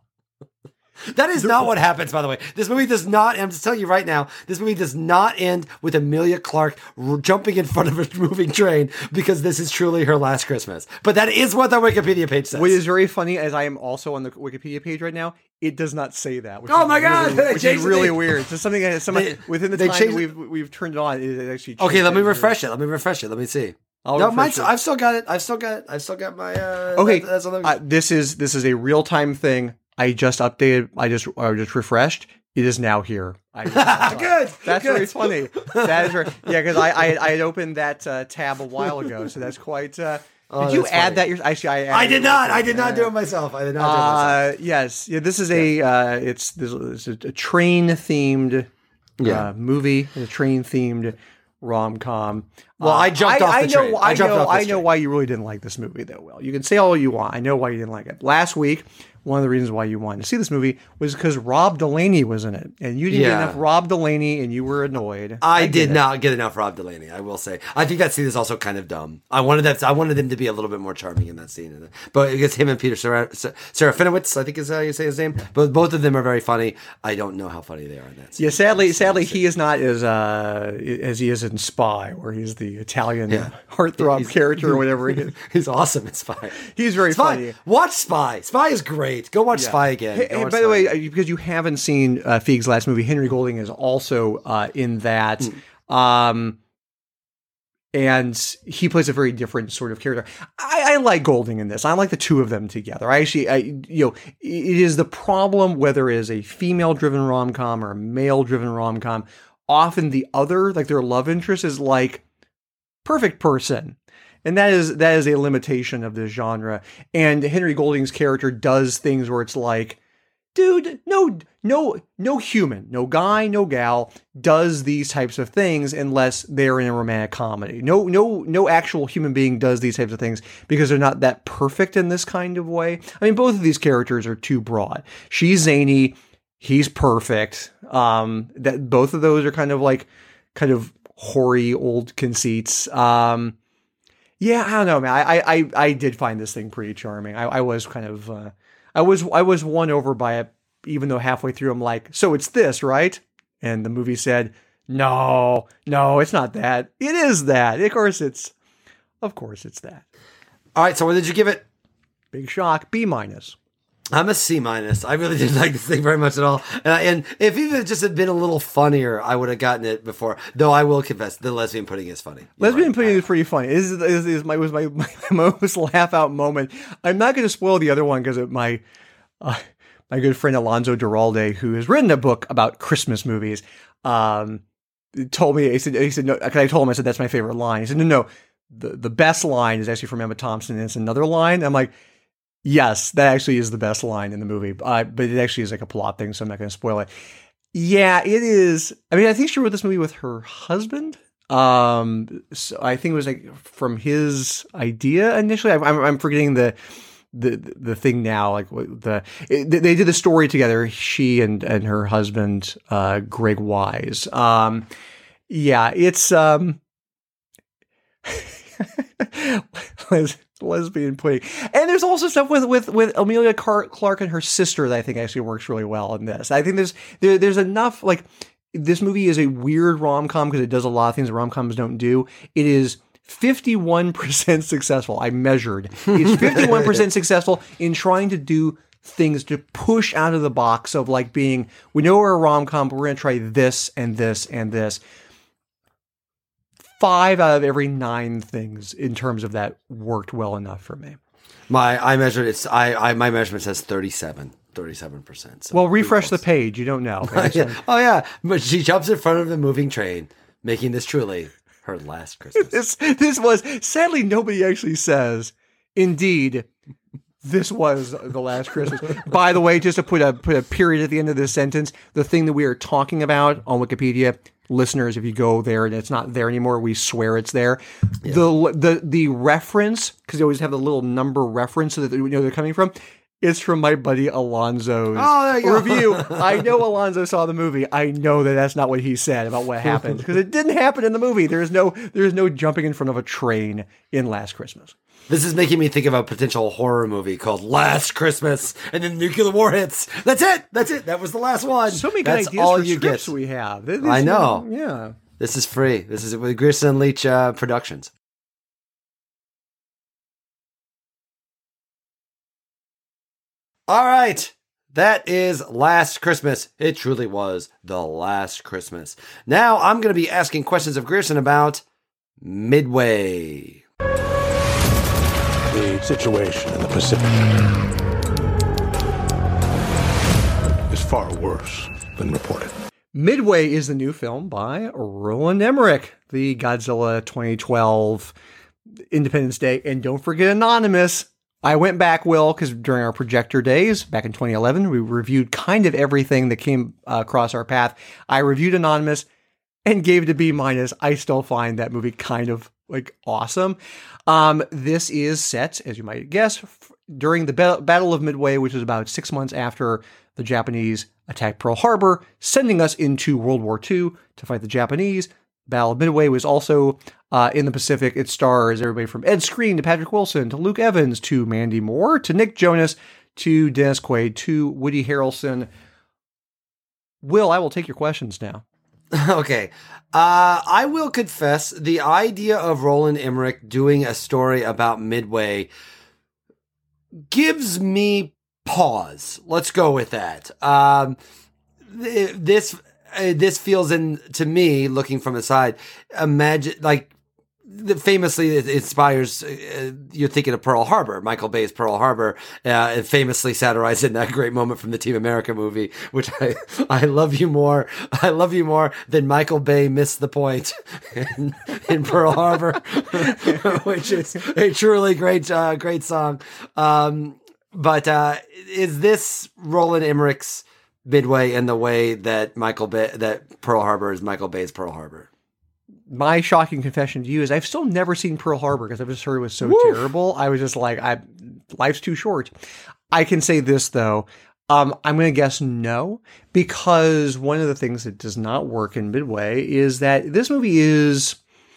Speaker 3: That is not what happens, by the way. This movie does not, I'm just telling you right now, this movie does not end with Emilia Clarke r- jumping in front of a moving train because this is truly her last Christmas. But that is what the Wikipedia page says.
Speaker 2: What is very funny, as I am also on the Wikipedia page right now, it does not say that. Which
Speaker 3: oh
Speaker 2: is
Speaker 3: my God!
Speaker 2: Really, which is really
Speaker 3: the
Speaker 2: weird. So something that somebody,
Speaker 3: they,
Speaker 2: within the
Speaker 3: they
Speaker 2: time
Speaker 3: changed,
Speaker 2: we've we've turned it on, it actually
Speaker 3: okay, let me
Speaker 2: it.
Speaker 3: refresh it. Let me refresh it. Let me see.
Speaker 2: I'll
Speaker 3: no,
Speaker 2: refresh
Speaker 3: mine's,
Speaker 2: it.
Speaker 3: I've still got it. I've still got it. I've still got my. Uh,
Speaker 2: okay,
Speaker 3: that, that's what
Speaker 2: uh, this is this is a real time thing. I just updated. I just I just refreshed. It is now here. I just,
Speaker 3: good.
Speaker 2: That's
Speaker 3: good.
Speaker 2: very funny. That is very, yeah, because I, I I had opened that uh, tab a while ago, so that's quite. Uh,
Speaker 3: Oh,
Speaker 2: did you
Speaker 3: that's
Speaker 2: add
Speaker 3: funny.
Speaker 2: that? Your, actually, I. Added
Speaker 3: I did
Speaker 2: it
Speaker 3: not.
Speaker 2: myself.
Speaker 3: I did not do
Speaker 2: Yeah.
Speaker 3: it myself. I did not do it myself.
Speaker 2: Uh, yes. Yeah. This is a. Uh, it's this is a train themed.
Speaker 3: Yeah.
Speaker 2: Uh, movie. A train themed rom com.
Speaker 3: Well, I jumped off the
Speaker 2: I know,
Speaker 3: train. I
Speaker 2: I
Speaker 3: jumped
Speaker 2: know.
Speaker 3: off the
Speaker 2: I know
Speaker 3: train.
Speaker 2: why you really didn't like this movie that well. You can say all you want. I know why you didn't like it. Last week, one of the reasons why you wanted to see this movie was because Rob Delaney was in it, and you didn't
Speaker 3: Yeah.
Speaker 2: get enough Rob Delaney, and you were annoyed.
Speaker 3: I,
Speaker 2: get
Speaker 3: did
Speaker 2: it.
Speaker 3: not get enough Rob Delaney. I will say. I think that scene is also kind of dumb. I wanted that. I wanted him to be a little bit more charming in that scene. But it's him and Peter Sera- Serafinowicz, I think is how you say his name. But both of them are very funny. I don't know how funny they are in that scene.
Speaker 2: Yeah, sadly, sadly, he is not as uh, as he is in Spy, where he's the the Italian
Speaker 3: Yeah.
Speaker 2: heartthrob
Speaker 3: He's-
Speaker 2: character or whatever he is.
Speaker 3: He's awesome in Spy.
Speaker 2: He's very
Speaker 3: Spy.
Speaker 2: funny.
Speaker 3: Watch Spy. Spy is great. Go watch
Speaker 2: Yeah.
Speaker 3: Spy again.
Speaker 2: Hey,
Speaker 3: Go
Speaker 2: hey,
Speaker 3: watch
Speaker 2: by the
Speaker 3: Spy
Speaker 2: way,
Speaker 3: again.
Speaker 2: uh, because you haven't seen uh, Feig's last movie, Henry Golding is also uh, in that.
Speaker 3: Hmm.
Speaker 2: Um, and he plays a very different sort of character. I, I like Golding in this. I like the two of them together. I actually, I, you know, it is the problem whether it is a female-driven rom-com or a male-driven rom-com. Often the other, like their love interest, is like perfect person. And that is that is a limitation of this genre. And Henry Golding's character does things where it's like, dude, no, no, no human, no guy, no gal does these types of things unless they're in a romantic comedy. No, no, no actual human being does these types of things because they're not that perfect in this kind of way. I mean, both of these characters are too broad. She's zany, he's perfect. Um, that both of those are kind of like, kind of hoary old conceits. Um, yeah, I don't know, man. I, I, I did find this thing pretty charming. I, I was kind of, uh, I was I was won over by it, even though halfway through I'm like, so it's this, right? And the movie said, no, no, it's not that. It is that. Of course it's, of course it's that.
Speaker 3: All right, so what did you give it?
Speaker 2: Big shock, B minus.
Speaker 3: I'm a C minus. I really didn't like this thing very much at all. And, I, and if even it just had been a little funnier, I would have gotten it before. Though I will confess, the lesbian pudding is funny. You're
Speaker 2: Lesbian
Speaker 3: right.
Speaker 2: pudding is pretty funny. This is, this is my was my, my most laugh out moment. I'm not going to spoil the other one because my uh, my good friend Alonzo Duralde, who has written a book about Christmas movies, um, told me. He said he said no. Cause I told him I said that's my favorite line. He said no, no. The the best line is actually from Emma Thompson, and it's another line. I'm like, yes, that actually is the best line in the movie, uh, but it actually is like a plot thing, so I'm not going to spoil it. Yeah, it is. I mean, I think she wrote this movie with her husband. Um, so I think it was like from his idea initially. I'm, I'm forgetting the the the thing now. Like the it, they did the story together. She and and her husband, uh, Greg Wise. Um, yeah, it's um. Les- lesbian pudding, and there's also stuff with with with Amelia Car- Clark and her sister that I think actually works really well in this. I think there's there, there's enough, like, this movie is a weird rom-com because it does a lot of things that rom-coms don't do. It is fifty-one percent successful. I measured. It's fifty-one percent successful in trying to do things to push out of the box of like being, we know we're a rom-com, but we're going to try this and this and this. Five out of every nine things in terms of that worked well enough for me.
Speaker 3: My I measured it's I, I my measurement says thirty-seven percent. So
Speaker 2: Well, refresh the page. You don't know.
Speaker 3: yeah. Oh yeah, but she jumps in front of the moving train, making this truly her last Christmas.
Speaker 2: This this was, sadly, nobody actually says, indeed, this was the last Christmas. By the way, just to put a put a period at the end of this sentence, the thing that we are talking about on Wikipedia, listeners, if you go there and it's not there anymore, we swear it's there. Yeah. The the the reference, because they always have the little number reference so that you know they're coming from. It's from my buddy Alonzo's
Speaker 3: oh, there you
Speaker 2: review. I know Alonzo saw the movie. I know that that's not what he said about what happened because it didn't happen in the movie. There's no there's no jumping in front of a train in Last Christmas.
Speaker 3: This is making me think of a potential horror movie called Last Christmas, and then nuclear war hits. That's it. That's it. That was the last one.
Speaker 2: So many good
Speaker 3: That's
Speaker 2: ideas
Speaker 3: all
Speaker 2: for
Speaker 3: you
Speaker 2: scripts
Speaker 3: get.
Speaker 2: we have. This,
Speaker 3: I know.
Speaker 2: Yeah.
Speaker 3: This is free. This is with Grierson and Leach uh, Productions. All right. That is Last Christmas. It truly was the last Christmas. Now I'm going to be asking questions of Grierson about Midway.
Speaker 8: The situation in the Pacific is far worse than reported.
Speaker 2: Midway is the new film by Roland Emmerich, the Godzilla twenty twelve Independence Day. And don't forget Anonymous. I went back, Will, because during our projector days back in twenty eleven, we reviewed kind of everything that came uh, across our path. I reviewed Anonymous and gave it a B minus. I still find that movie kind of like awesome. Um, this is set, as you might guess, f- during the ba- Battle of Midway, which was about six months after the Japanese attacked Pearl Harbor, sending us into World War Two to fight the Japanese. Battle of Midway was also uh, in the Pacific. It stars everybody from Ed Skrein to Patrick Wilson to Luke Evans to Mandy Moore to Nick Jonas to Dennis Quaid to Woody Harrelson. Will, I will take your questions now.
Speaker 3: Okay. Uh, I will confess the idea of Roland Emmerich doing a story about Midway gives me pause. Let's go with that. Um, th- this uh, this feels in to me, looking from the side, imagine like the, famously it inspires. Uh, you're thinking of Pearl Harbor, Michael Bay's Pearl Harbor, uh, and famously satirized in that great moment from the Team America movie, which I I love you more. I love you more than Michael Bay missed the point in, in Pearl Harbor, which is a truly great uh, great song. Um, But uh, is this Roland Emmerich's Midway in the way that Michael Bay, that Pearl Harbor is Michael Bay's Pearl Harbor?
Speaker 2: My shocking confession to you is I've still never seen Pearl Harbor because I've just heard it was so
Speaker 3: Woof.
Speaker 2: terrible. I was just like, I life's too short. I can say this though. Um, I'm going to guess no, because one of the things that does not work in Midway is that this movie is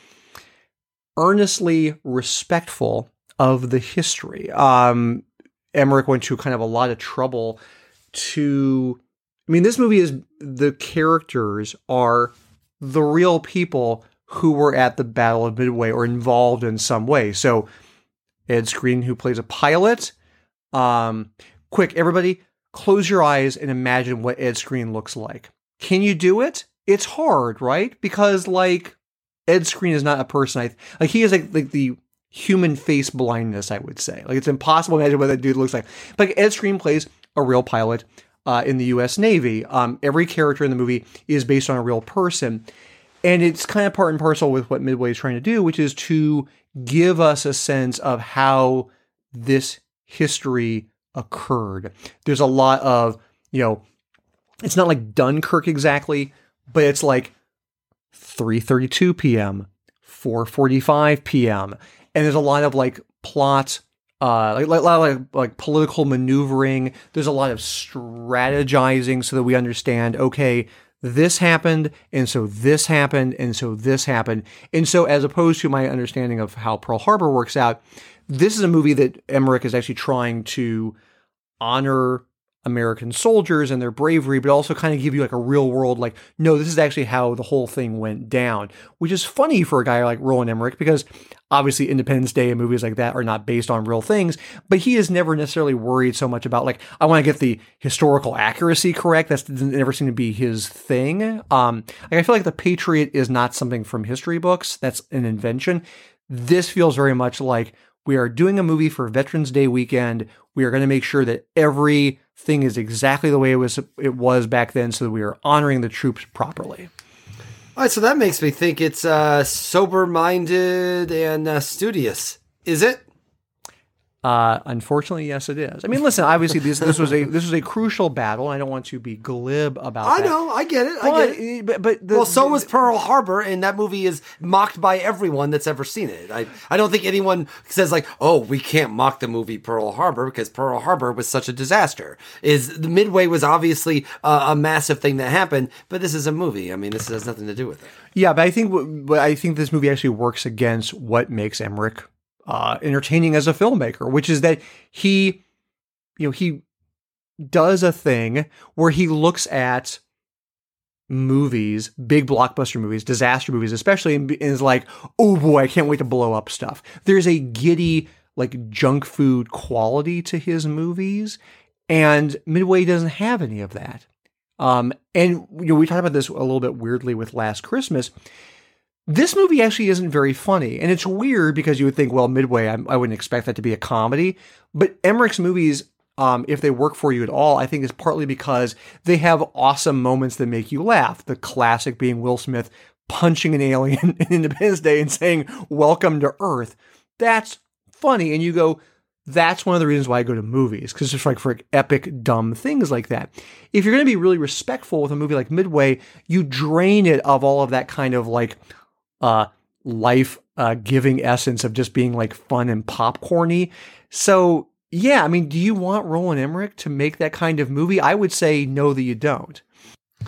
Speaker 2: earnestly respectful of the history. Um, Emmerich went to kind of a lot of trouble to, I mean, this movie is, the characters are the real people who were at the Battle of Midway or involved in some way. So Ed Skrein, who plays a pilot, um, quick, everybody close your eyes and imagine what Ed Skrein looks like. Can you do it? It's hard, right? Because like Ed Skrein is not a person, I, like he is like, like the human face blindness, I would say. Like it's impossible to imagine what that dude looks like. But like, Ed Skrein plays a real pilot uh, in the U S Navy. Um, every character in the movie is based on a real person. And it's kind of part and parcel with what Midway is trying to do, which is to give us a sense of how this history occurred. There's a lot of, you know, it's not like Dunkirk exactly, but it's like three thirty-two p.m., four forty-five p.m., and there's a lot of like plot, uh, like, like a lot of like, like political maneuvering. There's a lot of strategizing so that we understand, okay, this happened, and so this happened, and so this happened. And so as opposed to my understanding of how Pearl Harbor works out, this is a movie that Emmerich is actually trying to honor American soldiers and their bravery, but also kind of give you like a real world, like, no, this is actually how the whole thing went down, which is funny for a guy like Roland Emmerich, because obviously Independence Day and movies like that are not based on real things, but he is never necessarily worried so much about like, I want to get the historical accuracy correct. That's never seemed to be his thing. Um, like I feel like The Patriot is not something from history books. That's an invention. This feels very much like we are doing a movie for Veterans Day weekend. We are going to make sure that everything is exactly the way it was it was back then, so that we are honoring the troops properly.
Speaker 3: All right, so that makes me think it's uh, sober-minded and uh, studious. Is it?
Speaker 2: Uh, unfortunately, yes, it is. I mean, listen, obviously this this was a this was a crucial battle. And I don't want to be glib about
Speaker 3: I
Speaker 2: that.
Speaker 3: know, I get it, I
Speaker 2: But,
Speaker 3: get it.
Speaker 2: but, but the,
Speaker 3: Well, so
Speaker 2: the-
Speaker 3: was Pearl Harbor, and that movie is mocked by everyone that's ever seen it. I, I don't think anyone says like, "Oh, we can't mock the movie Pearl Harbor because Pearl Harbor was such a disaster." Is the Midway was obviously uh, a massive thing that happened, but this is a movie. I mean, this has nothing to do with it.
Speaker 2: Yeah, but I think what- but I think this movie actually works against what makes Emmerich uh, entertaining as a filmmaker, which is that he, you know, he does a thing where he looks at movies, big blockbuster movies, disaster movies, especially, and is like, oh boy, I can't wait to blow up stuff. There's a giddy, like junk food quality to his movies, and Midway doesn't have any of that. Um, and you know, we talked about this a little bit weirdly with Last Christmas. This movie actually isn't very funny, and it's weird because you would think, well, Midway, I, I wouldn't expect that to be a comedy, but Emmerich's movies, um, if they work for you at all, I think is partly because they have awesome moments that make you laugh. The classic being Will Smith punching an alien in Independence Day and saying, "Welcome to Earth." That's funny, and you go, that's one of the reasons why I go to movies, because it's like for epic, dumb things like that. If you're going to be really respectful with a movie like Midway, you drain it of all of that kind of like uh, life uh, giving essence of just being like fun and popcorny. So yeah, I mean, do you want Roland Emmerich to make that kind of movie? I would say no, that you don't.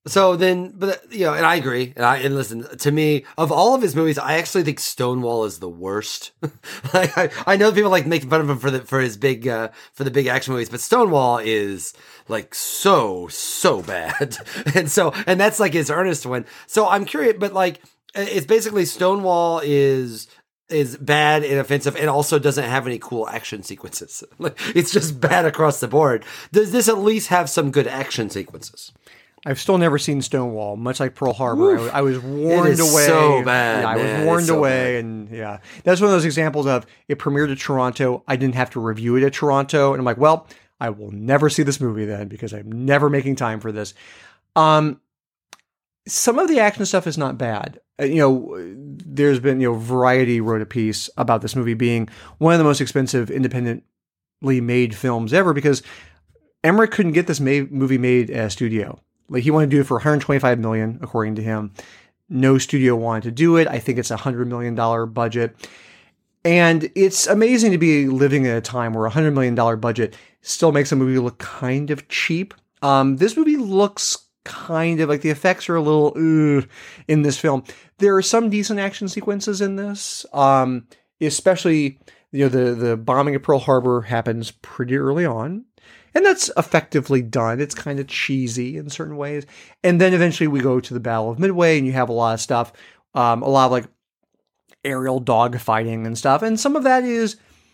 Speaker 3: So then, but you know, and I agree. And I and listen to me, of all of his movies, I actually think Stonewall is the worst. like, I, I know people like making fun of him for the for his big uh, for the big action movies, but Stonewall is like so so bad. and so and that's like his earnest one. So I'm curious, but like it's basically Stonewall is. is bad and offensive and also doesn't have any cool action sequences. It's just bad across the board. Does this at least have some good action sequences?
Speaker 2: I've still never seen Stonewall, much like Pearl Harbor. I, I was warned
Speaker 3: It is
Speaker 2: away.
Speaker 3: so bad,
Speaker 2: Yeah, I
Speaker 3: man.
Speaker 2: was warned
Speaker 3: It's so
Speaker 2: away,
Speaker 3: bad.
Speaker 2: and yeah, that's one of those examples of it premiered at Toronto. I didn't have to review it at Toronto, and I'm like, well, I will never see this movie then because I'm never making time for this. Um, some of the action stuff is not bad. Uh, You know, there's been, you know, Variety wrote a piece about this movie being one of the most expensive independently made films ever because Emmerich couldn't get this ma- movie made at a studio. Like he wanted to do it for one hundred twenty-five million dollars, according to him. No studio wanted to do it. I think it's a one hundred million dollars budget. And it's amazing to be living at a time where a one hundred million dollars budget still makes a movie look kind of cheap. Um, this movie looks kind of like the effects are a little ugh, in this film. There are some decent action sequences in this, um, especially you know the the bombing of Pearl Harbor happens pretty early on, and that's effectively done. It's kind of cheesy in certain ways, and then eventually we go to the Battle of Midway, and you have a lot of stuff, um, a lot of like aerial dogfighting and stuff, and some of that is.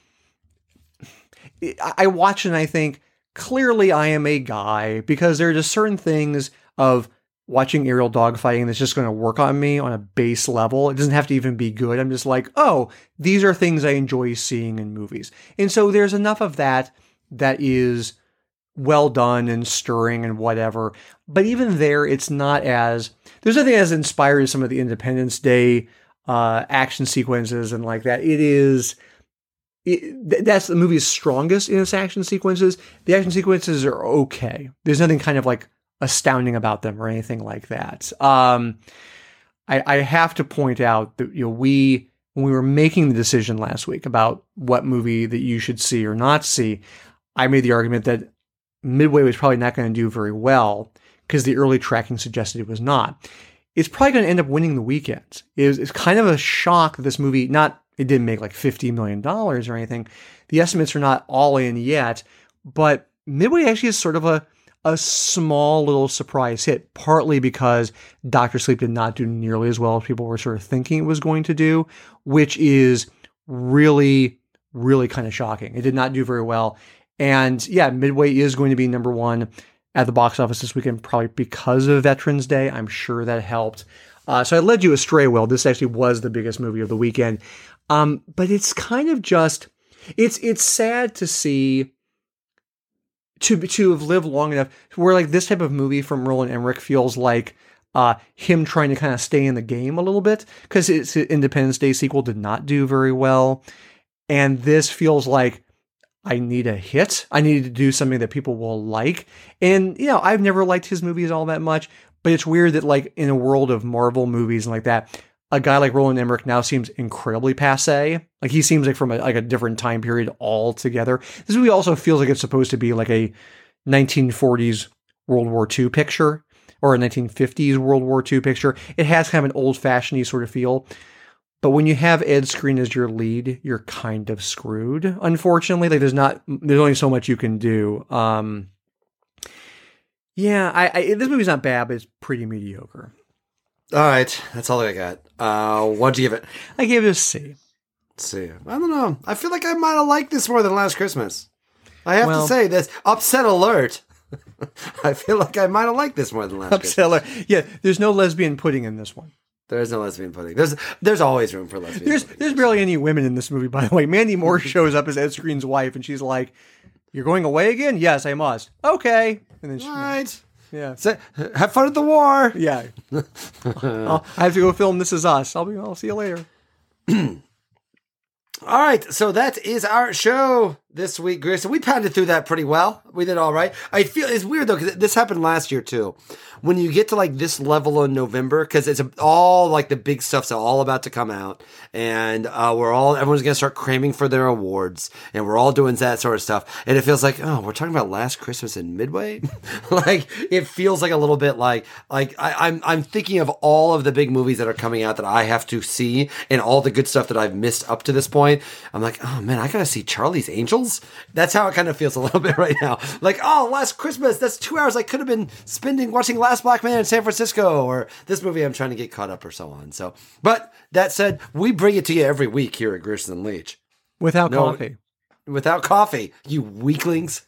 Speaker 2: I watch and I think. Clearly, I am a guy because there are just certain things of watching aerial dogfighting that's just going to work on me on a base level. It doesn't have to even be good. I'm just like, oh, these are things I enjoy seeing in movies. And so there's enough of that that is well done and stirring and whatever. But even there, it's not as, there's nothing as inspired as some of the Independence Day uh, action sequences and like that. It is... It, that's the movie's strongest in its action sequences. The action sequences are okay. There's nothing kind of like astounding about them or anything like that. Um, I, I have to point out that you know we when we were making the decision last week about what movie that you should see or not see, I made the argument that Midway was probably not going to do very well because the early tracking suggested it was not. It's probably going to end up winning the weekend. It was, it's kind of a shock that this movie not. It didn't make like fifty million dollars or anything. The estimates are not all in yet, but Midway actually is sort of a, a small little surprise hit, partly because Doctor Sleep did not do nearly as well as people were sort of thinking it was going to do, which is really, really kind of shocking. It did not do very well. And yeah, Midway is going to be number one at the box office this weekend, probably because of Veterans Day. I'm sure that helped. Uh, so I led you astray, Will. This actually was the biggest movie of the weekend. Um, but it's kind of just, it's, it's sad to see, to, to have lived long enough where like this type of movie from Roland Emmerich feels like, uh, him trying to kind of stay in the game a little bit because its Independence Day sequel did not do very well. And this feels like I need a hit. I need to do something that people will like. And, you know, I've never liked his movies all that much, but it's weird that like in a world of Marvel movies and like that, a guy like Roland Emmerich now seems incredibly passé. Like he seems like from a, like a different time period altogether. This movie also feels like it's supposed to be like a nineteen forties World War Two picture or a nineteen fifties World War Two picture. It has kind of an old-fashioned-y sort of feel. But when you have Ed Skrein as your lead, you're kind of screwed. Unfortunately, like there's not, there's only so much you can do. Um, yeah, I, I this movie's not bad, but it's pretty mediocre.
Speaker 3: All right, that's all I got. Uh, what'd you give it?
Speaker 2: I gave it a C.
Speaker 3: C. I don't know. I feel like I might have liked this more than Last Christmas. I have
Speaker 2: Well-
Speaker 3: to say this. Upset alert. I feel like I might have liked this more than Last Christmas.
Speaker 2: Upseller. Yeah, there's no lesbian pudding in this one.
Speaker 3: There's no lesbian pudding. There's there's always room for lesbian
Speaker 2: There's
Speaker 3: pudding.
Speaker 2: there's barely any women in this movie, by the way. Mandy Moore shows up as Ed Skrein's wife, and she's like, "You're going away again? Yes, I must. Okay." And then she,
Speaker 3: All right.
Speaker 2: yeah,
Speaker 3: So, have fun at the war.
Speaker 2: yeah. I'll- I have to go film This Is Us. I'll be. I'll see you later.
Speaker 3: All right, so that is our show. this week, Grayson. We pounded through that pretty well. We did all right. I feel it's weird though, because this happened last year too. When you get to like this level in November, because it's all like the big stuff's all about to come out, and uh, we're all everyone's gonna start cramming for their awards, and we're all doing that sort of stuff. And it feels like, oh, we're talking about Last Christmas in Midway. Like it feels like a little bit like like I, I'm I'm thinking of all of the big movies that are coming out that I have to see, and all the good stuff that I've missed up to this point. I'm like, oh man, I gotta see Charlie's Angels. That's how it kind of feels a little bit right now. Like, oh, Last Christmas, that's two hours I could have been spending watching Last Black Man in San Francisco, or this movie I'm trying to get caught up, or so on. So, but that said, we bring it to you every week here at Grierson and Leach.
Speaker 2: Without
Speaker 3: No,
Speaker 2: coffee.
Speaker 3: Without coffee, you weaklings.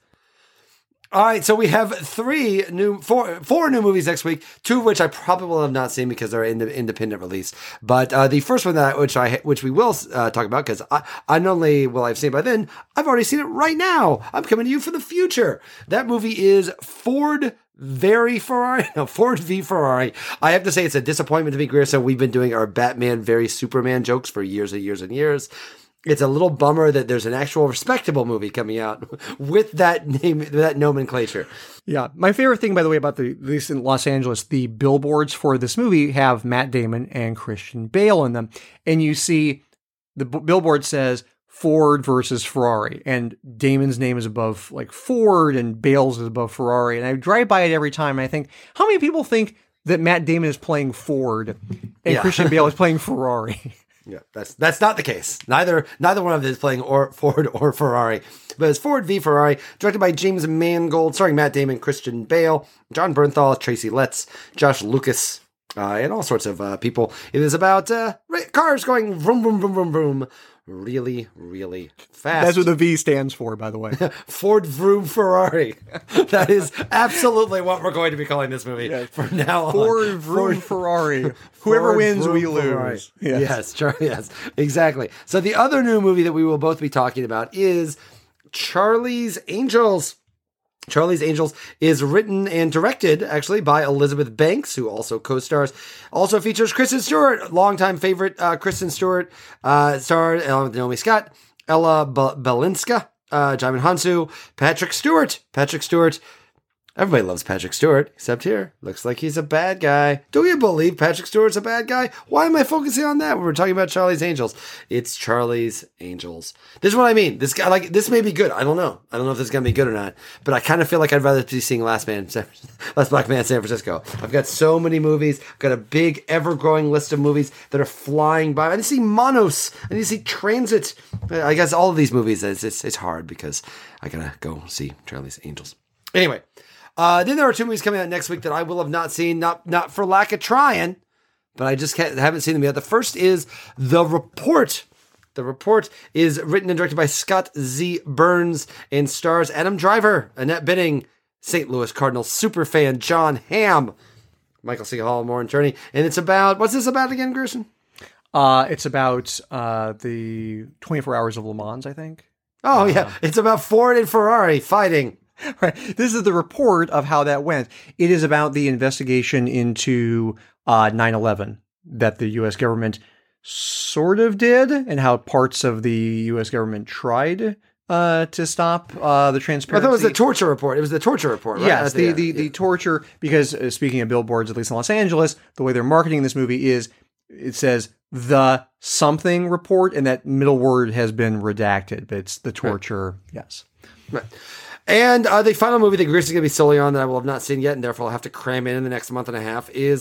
Speaker 3: All right, so we have three new, four, four new movies next week. Two of which I probably will have not seen because they're in the independent release. But uh, the first one that which I which we will uh, talk about, because I, I not only will I've seen it by then, I've already seen it right now. I'm coming to you for the future. That movie is Ford Very Ferrari. No, Ford v Ferrari. I have to say it's a disappointment to me, Grierson. We've been doing our Batman very Superman jokes for years and years and years. It's a little bummer that there's an actual respectable movie coming out with that name, that nomenclature.
Speaker 2: Yeah. My favorite thing, by the way, about the, at least in Los Angeles, the billboards for this movie have Matt Damon and Christian Bale in them. And you see the b- billboard says Ford versus Ferrari, and Damon's name is above like Ford and Bale's is above Ferrari. And I drive by it every time and I think, how many people think that Matt Damon is playing Ford and
Speaker 3: Yeah.
Speaker 2: Christian Bale is playing Ferrari?
Speaker 3: Yeah, that's that's not the case. Neither neither one of them is playing or Ford or Ferrari. But it's Ford v Ferrari, directed by James Mangold, starring Matt Damon, Christian Bale, John Bernthal, Tracy Letts, Josh Lucas, uh, and all sorts of uh, people. It is about uh, cars going vroom, vroom, vroom, vroom, vroom, really, really fast.
Speaker 2: That's what the V stands for, by the way.
Speaker 3: Ford Vroom Ferrari. That is absolutely what we're going to be calling this movie
Speaker 2: Yes.
Speaker 3: from now on.
Speaker 2: Ford Vroom Ferrari. Whoever
Speaker 3: Ford
Speaker 2: wins,
Speaker 3: Vroom
Speaker 2: we
Speaker 3: Ferrari.
Speaker 2: lose.
Speaker 3: Yes,
Speaker 2: Yes.
Speaker 3: yes, Char- yes, exactly. So the other new movie that we will both be talking about is Charlie's Angels. Charlie's Angels is written and directed, actually, by Elizabeth Banks, who also co-stars. Also features Kristen Stewart, longtime favorite uh, Kristen Stewart, uh, starred along with Naomi Scott, Ella B- Balinska, uh, Jaimin Hansu, Patrick Stewart. Patrick Stewart. Everybody loves Patrick Stewart, except here. Looks like he's a bad guy. Do you believe Patrick Stewart's a bad guy? Why am I focusing on that when we're talking about Charlie's Angels? It's Charlie's Angels. This is what I mean. This guy, like, this may be good. I don't know. I don't know if this is going to be good or not. But I kind of feel like I'd rather be seeing Last Man, Last Black Man in San Francisco. I've got so many movies. I've got a big, ever-growing list of movies that are flying by. I need to see Monos. I need to see Transit. I guess all of these movies, it's, it's, it's hard because I got to go see Charlie's Angels. Anyway. Uh, then there are two movies coming out next week that I will have not seen, not not for lack of trying, but I just can't, haven't seen them yet. The first is The Report. The Report is written and directed by Scott Z. Burns and stars Adam Driver, Annette Bening, Saint Louis Cardinals superfan John Hamm, Michael C. Hall, Maureen Turney, and it's about, what's this about again, Grierson?
Speaker 2: Uh, it's about uh, the twenty-four Hours of Le Mans, I think.
Speaker 3: Oh, yeah. It's about Ford and Ferrari fighting.
Speaker 2: Right. This is the report of how that went. It is about the investigation into uh, nine eleven that the U S government sort of did, and how parts of the U S government tried uh, to stop uh, the
Speaker 3: I
Speaker 2: transparency.
Speaker 3: thought it was the torture report. It was the torture report, right?
Speaker 2: Yes, the,
Speaker 3: Yeah,
Speaker 2: the,
Speaker 3: yeah.
Speaker 2: the torture, because uh, speaking of billboards, at least in Los Angeles, the way they're marketing this movie is it says the something report, and that middle word has been redacted, but it's the torture. Right. Yes.
Speaker 3: Right. And uh, the final movie that Grierson is going to be solely on that I will have not seen yet, and therefore I'll have to cram in in the next month and a half, is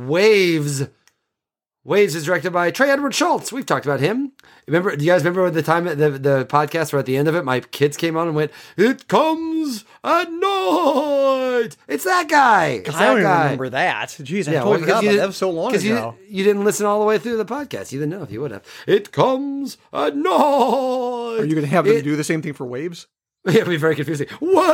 Speaker 3: Waves. Waves is directed by Trey Edward Schultz. We've talked about him. Remember? Do you guys remember the time the the podcast where at the end of it, my kids came on and went, "It comes at night." It's that guy. It's
Speaker 2: I
Speaker 3: that
Speaker 2: don't even
Speaker 3: guy.
Speaker 2: remember that. Jeez, I
Speaker 3: Yeah,
Speaker 2: totally
Speaker 3: well,
Speaker 2: forgot
Speaker 3: because
Speaker 2: about
Speaker 3: you
Speaker 2: that.
Speaker 3: didn't-
Speaker 2: That was so long
Speaker 3: Because
Speaker 2: ago.
Speaker 3: you, you didn't listen all the way through the podcast. You didn't know if you would have. It comes at night.
Speaker 2: Are you going to have them
Speaker 3: It-
Speaker 2: do the same thing for Waves?
Speaker 3: Yeah, it'd be very confusing.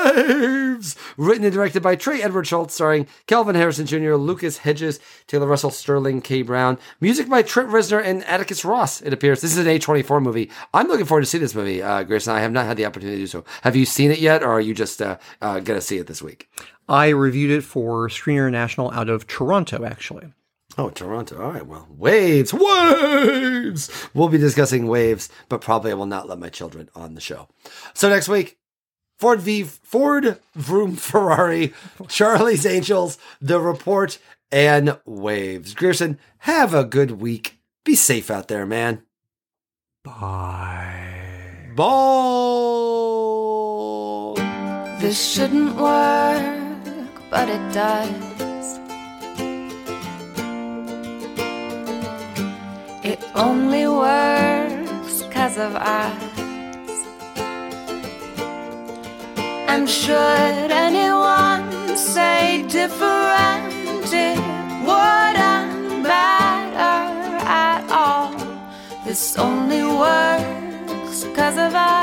Speaker 3: Waves! Written and directed by Trey Edward Schultz, starring Kelvin Harrison Junior, Lucas Hedges, Taylor Russell, Sterling K. Brown. Music by Trent Reznor and Atticus Ross, it appears. This is an A twenty-four movie. I'm looking forward to see this movie, uh, Grierson. I have not had the opportunity to do so. Have you seen it yet, or are you just uh, uh, going to see it this week?
Speaker 2: I reviewed it for Screen International out of Toronto, actually.
Speaker 3: Oh, Toronto. All right. Well, waves, waves. We'll be discussing waves, but probably I will not let my children on the show. So next week, Ford v Ford Vroom Ferrari, Charlie's Angels, The Report, and Waves. Grierson, have a good week. Be safe out there, man.
Speaker 2: Bye.
Speaker 3: Ball.
Speaker 9: This shouldn't work, but it does. It only works 'cause of us. And should anyone say different, it wouldn't matter at all. This only works 'cause of us.